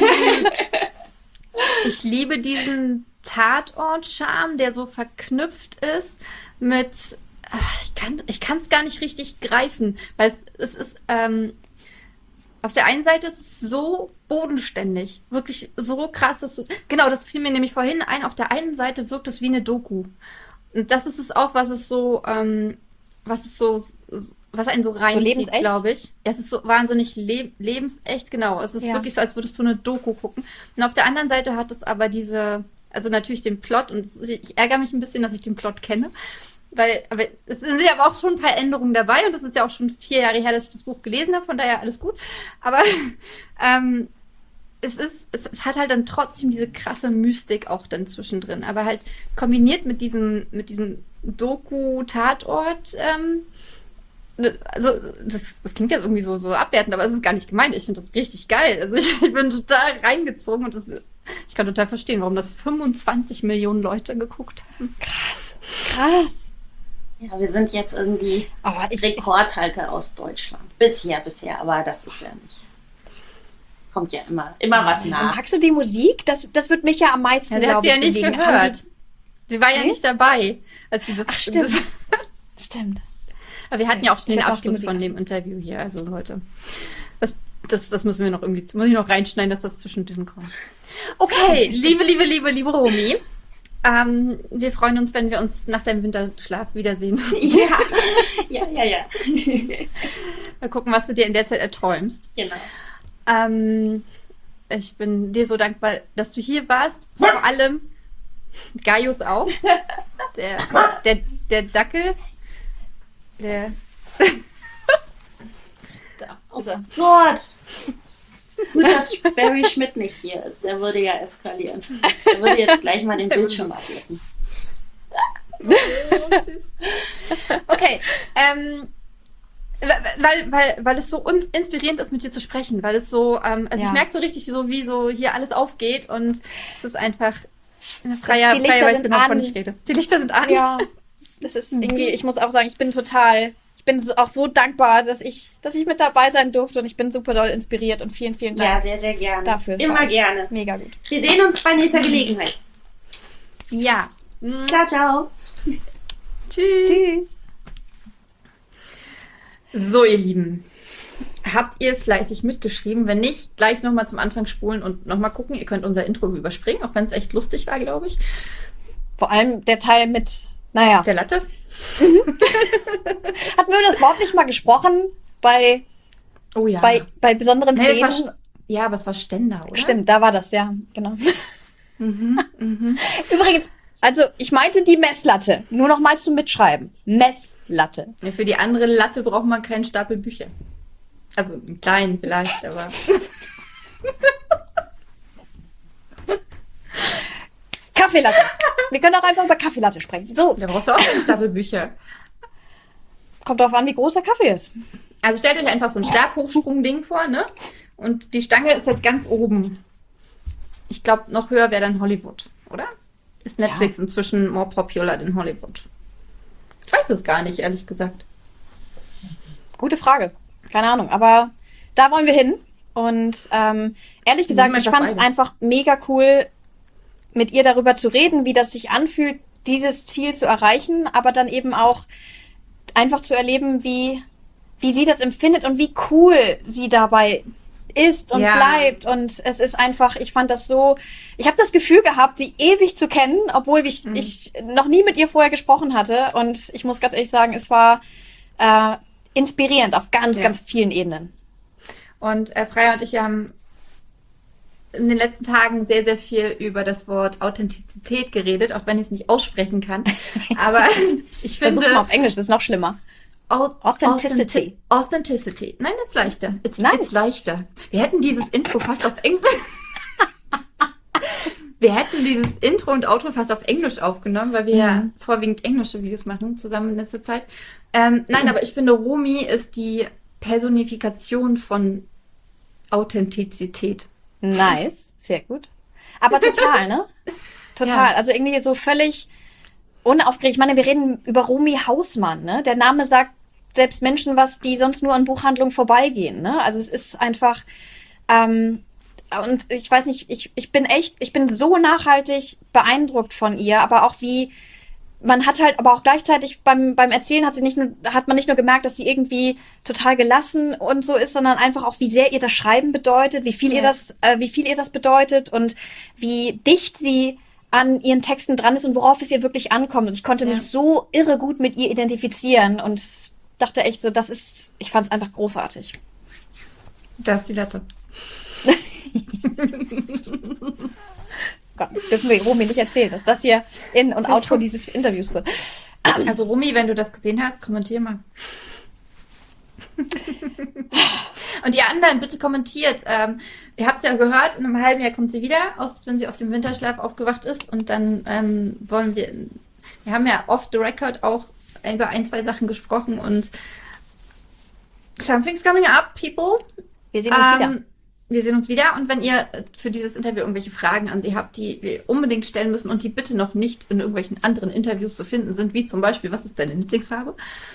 Ich liebe diesen Tatort-Charme, der so verknüpft ist mit. Ach, ich kann ich kann es gar nicht richtig greifen, weil es, es ist. Ähm, auf der einen Seite ist es so bodenständig, wirklich so krass, dass du, genau, das fiel mir nämlich vorhin ein, auf der einen Seite wirkt es wie eine Doku. Und das ist es auch, was es so, ähm, was es so, was einen so reinzieht, lebensecht? glaube ich. Ja, es ist so wahnsinnig le lebensecht, genau. Es ist Ja. wirklich so, als würdest du eine Doku gucken. Und auf der anderen Seite hat es aber diese, also natürlich den Plot, und ich ärgere mich ein bisschen, dass ich den Plot kenne. Weil, aber es sind ja aber auch schon ein paar Änderungen dabei und es ist ja auch schon vier Jahre her, dass ich das Buch gelesen habe, von daher alles gut. Aber ähm, es ist, es, es hat halt dann trotzdem diese krasse Mystik auch dann zwischendrin, aber halt kombiniert mit diesem, mit diesem Doku-Tatort, ähm, also das, das klingt jetzt irgendwie so, so abwertend, aber es ist gar nicht gemeint. Ich finde das richtig geil. Also ich, ich bin total reingezogen und das, ich kann total verstehen, warum das fünfundzwanzig Millionen Leute geguckt haben. Krass. Krass. Ja, wir sind jetzt irgendwie Aber ich, ich, Rekordhalter aus Deutschland. Bisher, bisher, aber das ist ja nicht. Kommt ja immer, immer was und nach. magst du die Musik? Das, das wird mich ja am meisten, Ja, der hat glaube sie ja ich, nicht bewegen. Haben gehört. Die war ja Nee? nicht dabei, als sie das. Ach, stimmt. Das, Die, stimmt. aber wir hatten ja auch schon Ich den hab auch die Abschluss Musik. von dem Interview hier, also Leute. Das, das, das müssen wir noch irgendwie, muss ich noch reinschneiden, dass das zwischendrin kommt. Okay, liebe, liebe, liebe, liebe Romy. Ähm, wir freuen uns, wenn wir uns nach deinem Winterschlaf wiedersehen. Ja, ja, ja, ja. Mal gucken, was du dir in der Zeit erträumst. Genau. Ähm, ich bin dir so dankbar, dass du hier warst. Vor allem Gaius auch. Der, der, der Dackel. Der. Oh Gott. Gut, dass Barry Schmidt nicht hier ist. Der würde ja eskalieren. Der würde jetzt gleich mal den Bildschirm ablecken. Oh, süß. Okay, ähm, weil, weil, weil es so uns inspirierend ist, mit dir zu sprechen, weil es so, ähm, also Ja. ich merke so richtig, wie so, wie so hier alles aufgeht und es ist einfach eine Freier, Die Lichter Freier weiß sind genau, wovon an. ich rede. Die Lichter sind an. Ja, das ist irgendwie, ich muss auch sagen, ich bin total, ich bin so, auch so dankbar, dass ich, dass ich mit dabei sein durfte und ich bin super doll inspiriert und vielen, vielen Dank Ja, sehr, sehr gerne. dafür. Es Immer war echt gerne. Mega gut. Wir sehen uns bei nächster Gelegenheit. Ja. Ciao, ciao. Tschüss. Tschüss. So, ihr Lieben. Habt ihr fleißig mitgeschrieben? Wenn nicht, gleich nochmal zum Anfang spulen und nochmal gucken. Ihr könnt unser Intro überspringen, auch wenn es echt lustig war, glaube ich. Vor allem der Teil mit, naja, Der Latte. hatten wir das Wort nicht mal gesprochen bei, Oh ja. bei, bei besonderen Nee, das war Szenen? Sch- ja, aber es war Ständer, oder? Stimmt, da war das, ja, genau. Mhm, mhm. Übrigens, also ich meinte die Messlatte. Nur noch mal zum Mitschreiben. Messlatte. Ja, für die andere Latte braucht man keinen Stapel Bücher. Also einen kleinen vielleicht, aber. Kaffeelatte. Wir können auch einfach über Kaffeelatte sprechen. So, Da brauchst du auch einen Stapel Bücher. kommt drauf an, wie groß der Kaffee ist. Also stellt euch einfach so ein Stabhochsprung-Ding vor, ne? Und die Stange ist jetzt ganz oben. Ich glaube, noch höher wäre dann Hollywood, oder? Ist Netflix Ja. inzwischen more popular than Hollywood? Ich weiß es gar nicht, ehrlich gesagt. Gute Frage. Keine Ahnung, aber da wollen wir hin. Und ähm, ehrlich gesagt, Nehmen wir ich doch fand es beides. einfach mega cool, mit ihr darüber zu reden, wie das sich anfühlt, dieses Ziel zu erreichen, aber dann eben auch einfach zu erleben, wie, wie sie das empfindet und wie cool sie dabei ist und Ja. bleibt. Und es ist einfach, ich fand das so, ich habe das Gefühl gehabt, sie ewig zu kennen, obwohl ich, Mhm. ich noch nie mit ihr vorher gesprochen hatte. Und ich muss ganz ehrlich sagen, es war äh, inspirierend auf ganz, Ja. ganz vielen Ebenen. Und äh, Freya und ich, wir haben in den letzten Tagen sehr, sehr viel über das Wort Authentizität geredet, auch wenn ich es nicht aussprechen kann. Aber ich finde... Versuch's mal auf Englisch, das ist noch schlimmer. Au- Authenticity. Authenti- Authenticity. Nein, das ist leichter. It's, Nice. it's leichter. Wir hätten dieses Intro fast auf Englisch... Wir hätten dieses Intro und Outro fast auf Englisch aufgenommen, weil wir ja Mhm. vorwiegend englische Videos machen, zusammen in letzter Zeit. Ähm, nein, aber ich finde, Romy ist die Personifikation von Authentizität. Nice, sehr gut. Aber total, ne? Total. Ja. Also irgendwie so völlig unaufgeregt. Ich meine, wir reden über Romy Hausmann, ne? Der Name sagt selbst Menschen was, die sonst nur an Buchhandlungen vorbeigehen, ne? Also es ist einfach, ähm, und ich weiß nicht, ich, ich bin echt, ich bin so nachhaltig beeindruckt von ihr, aber auch wie, man hat halt, aber auch gleichzeitig beim, beim Erzählen hat sie nicht nur, hat man nicht nur gemerkt, dass sie irgendwie total gelassen und so ist, sondern einfach auch, wie sehr ihr das Schreiben bedeutet, wie viel Ja. ihr das, äh, wie viel ihr das bedeutet und wie dicht sie an ihren Texten dran ist und worauf es ihr wirklich ankommt. Und ich konnte Ja. mich so irre gut mit ihr identifizieren und dachte echt so, das ist, ich fand es einfach großartig. Da ist die Latte. Gott, das dürfen wir Romy nicht erzählen, dass das hier In- und Outro dieses Interviews wird. Also Romy, wenn du das gesehen hast, kommentier mal. Und ihr anderen, bitte kommentiert. Ähm, ihr habt es ja gehört, in einem halben Jahr kommt sie wieder, aus, wenn sie aus dem Winterschlaf aufgewacht ist. Und dann ähm, wollen wir, wir haben ja off the record auch über ein, zwei Sachen gesprochen. Und something's coming up, people. Wir sehen uns Ähm, wieder. Wir sehen uns wieder. Und wenn ihr für dieses Interview irgendwelche Fragen an sie habt, die wir unbedingt stellen müssen und die bitte noch nicht in irgendwelchen anderen Interviews zu finden sind, wie zum Beispiel, was ist deine Lieblingsfarbe?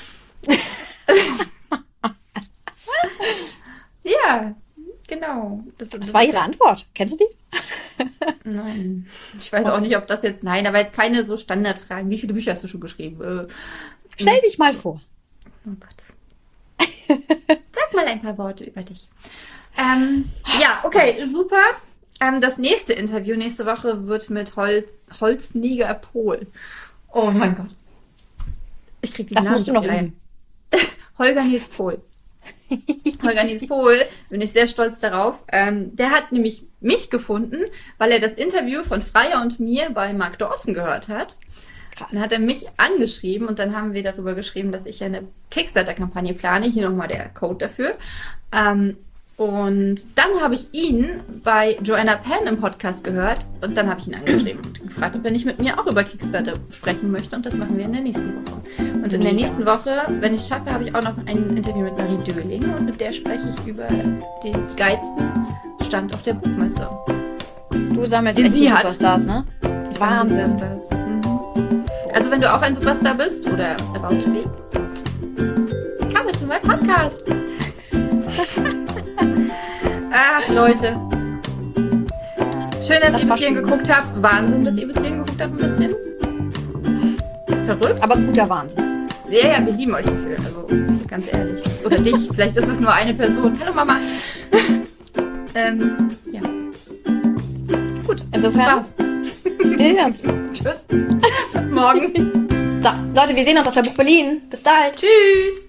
Ja, genau. Das, Das war ihre Antwort. Kennst du die? Nein. Ich weiß auch nicht, ob das jetzt, nein, aber jetzt keine so Standardfragen. Wie viele Bücher hast du schon geschrieben? Äh, Stell dich mal vor. Oh Gott. Sag mal ein paar Worte über dich. Ähm, ja, okay, super. Ähm, das nächste Interview nächste Woche wird mit Holz, Holzniger Pohl. Oh mein Gott. Ich krieg diesen Das Namen musst du nicht noch auf die Reihe. üben. Holger Nils Pohl. Holger Nils Pohl, bin ich sehr stolz darauf. Ähm, der hat nämlich mich gefunden, weil er das Interview von Freya und mir bei Mark Dawson gehört hat. Krass. Dann hat er mich angeschrieben und dann haben wir darüber geschrieben, dass ich eine Kickstarter-Kampagne plane. Hier nochmal der Code dafür. Ähm, und dann habe ich ihn bei Joanna Penn im Podcast gehört und dann habe ich ihn angeschrieben und gefragt, ob er nicht mit mir auch über Kickstarter sprechen möchte und das machen wir in der nächsten Woche. Und in der nächsten Woche, wenn ich es schaffe, habe ich auch noch ein Interview mit Marie Döling und mit der spreche ich über den geilsten Stand auf der Buchmesse. Du sammelst Den echt sie die hat. Superstars, ne? Wahnsinn. Superstars. Mhm. Also wenn du auch ein Superstar bist oder about to be, come to my podcast. Ach, Leute. Schön, dass Das ihr war bis hierhin schön. geguckt habt. Wahnsinn, dass ihr bis hierhin geguckt habt ein bisschen. Verrückt. Aber guter Wahnsinn. Ja, ja, wir lieben euch dafür. Also, ganz ehrlich. Oder dich. Vielleicht ist es nur eine Person. Hallo, Mama. ähm, ja. Gut, Insofern- das war's. Wir sehen uns. Tschüss. Bis morgen. So, Leute, wir sehen uns auf der Buch Berlin. Bis bald. Tschüss.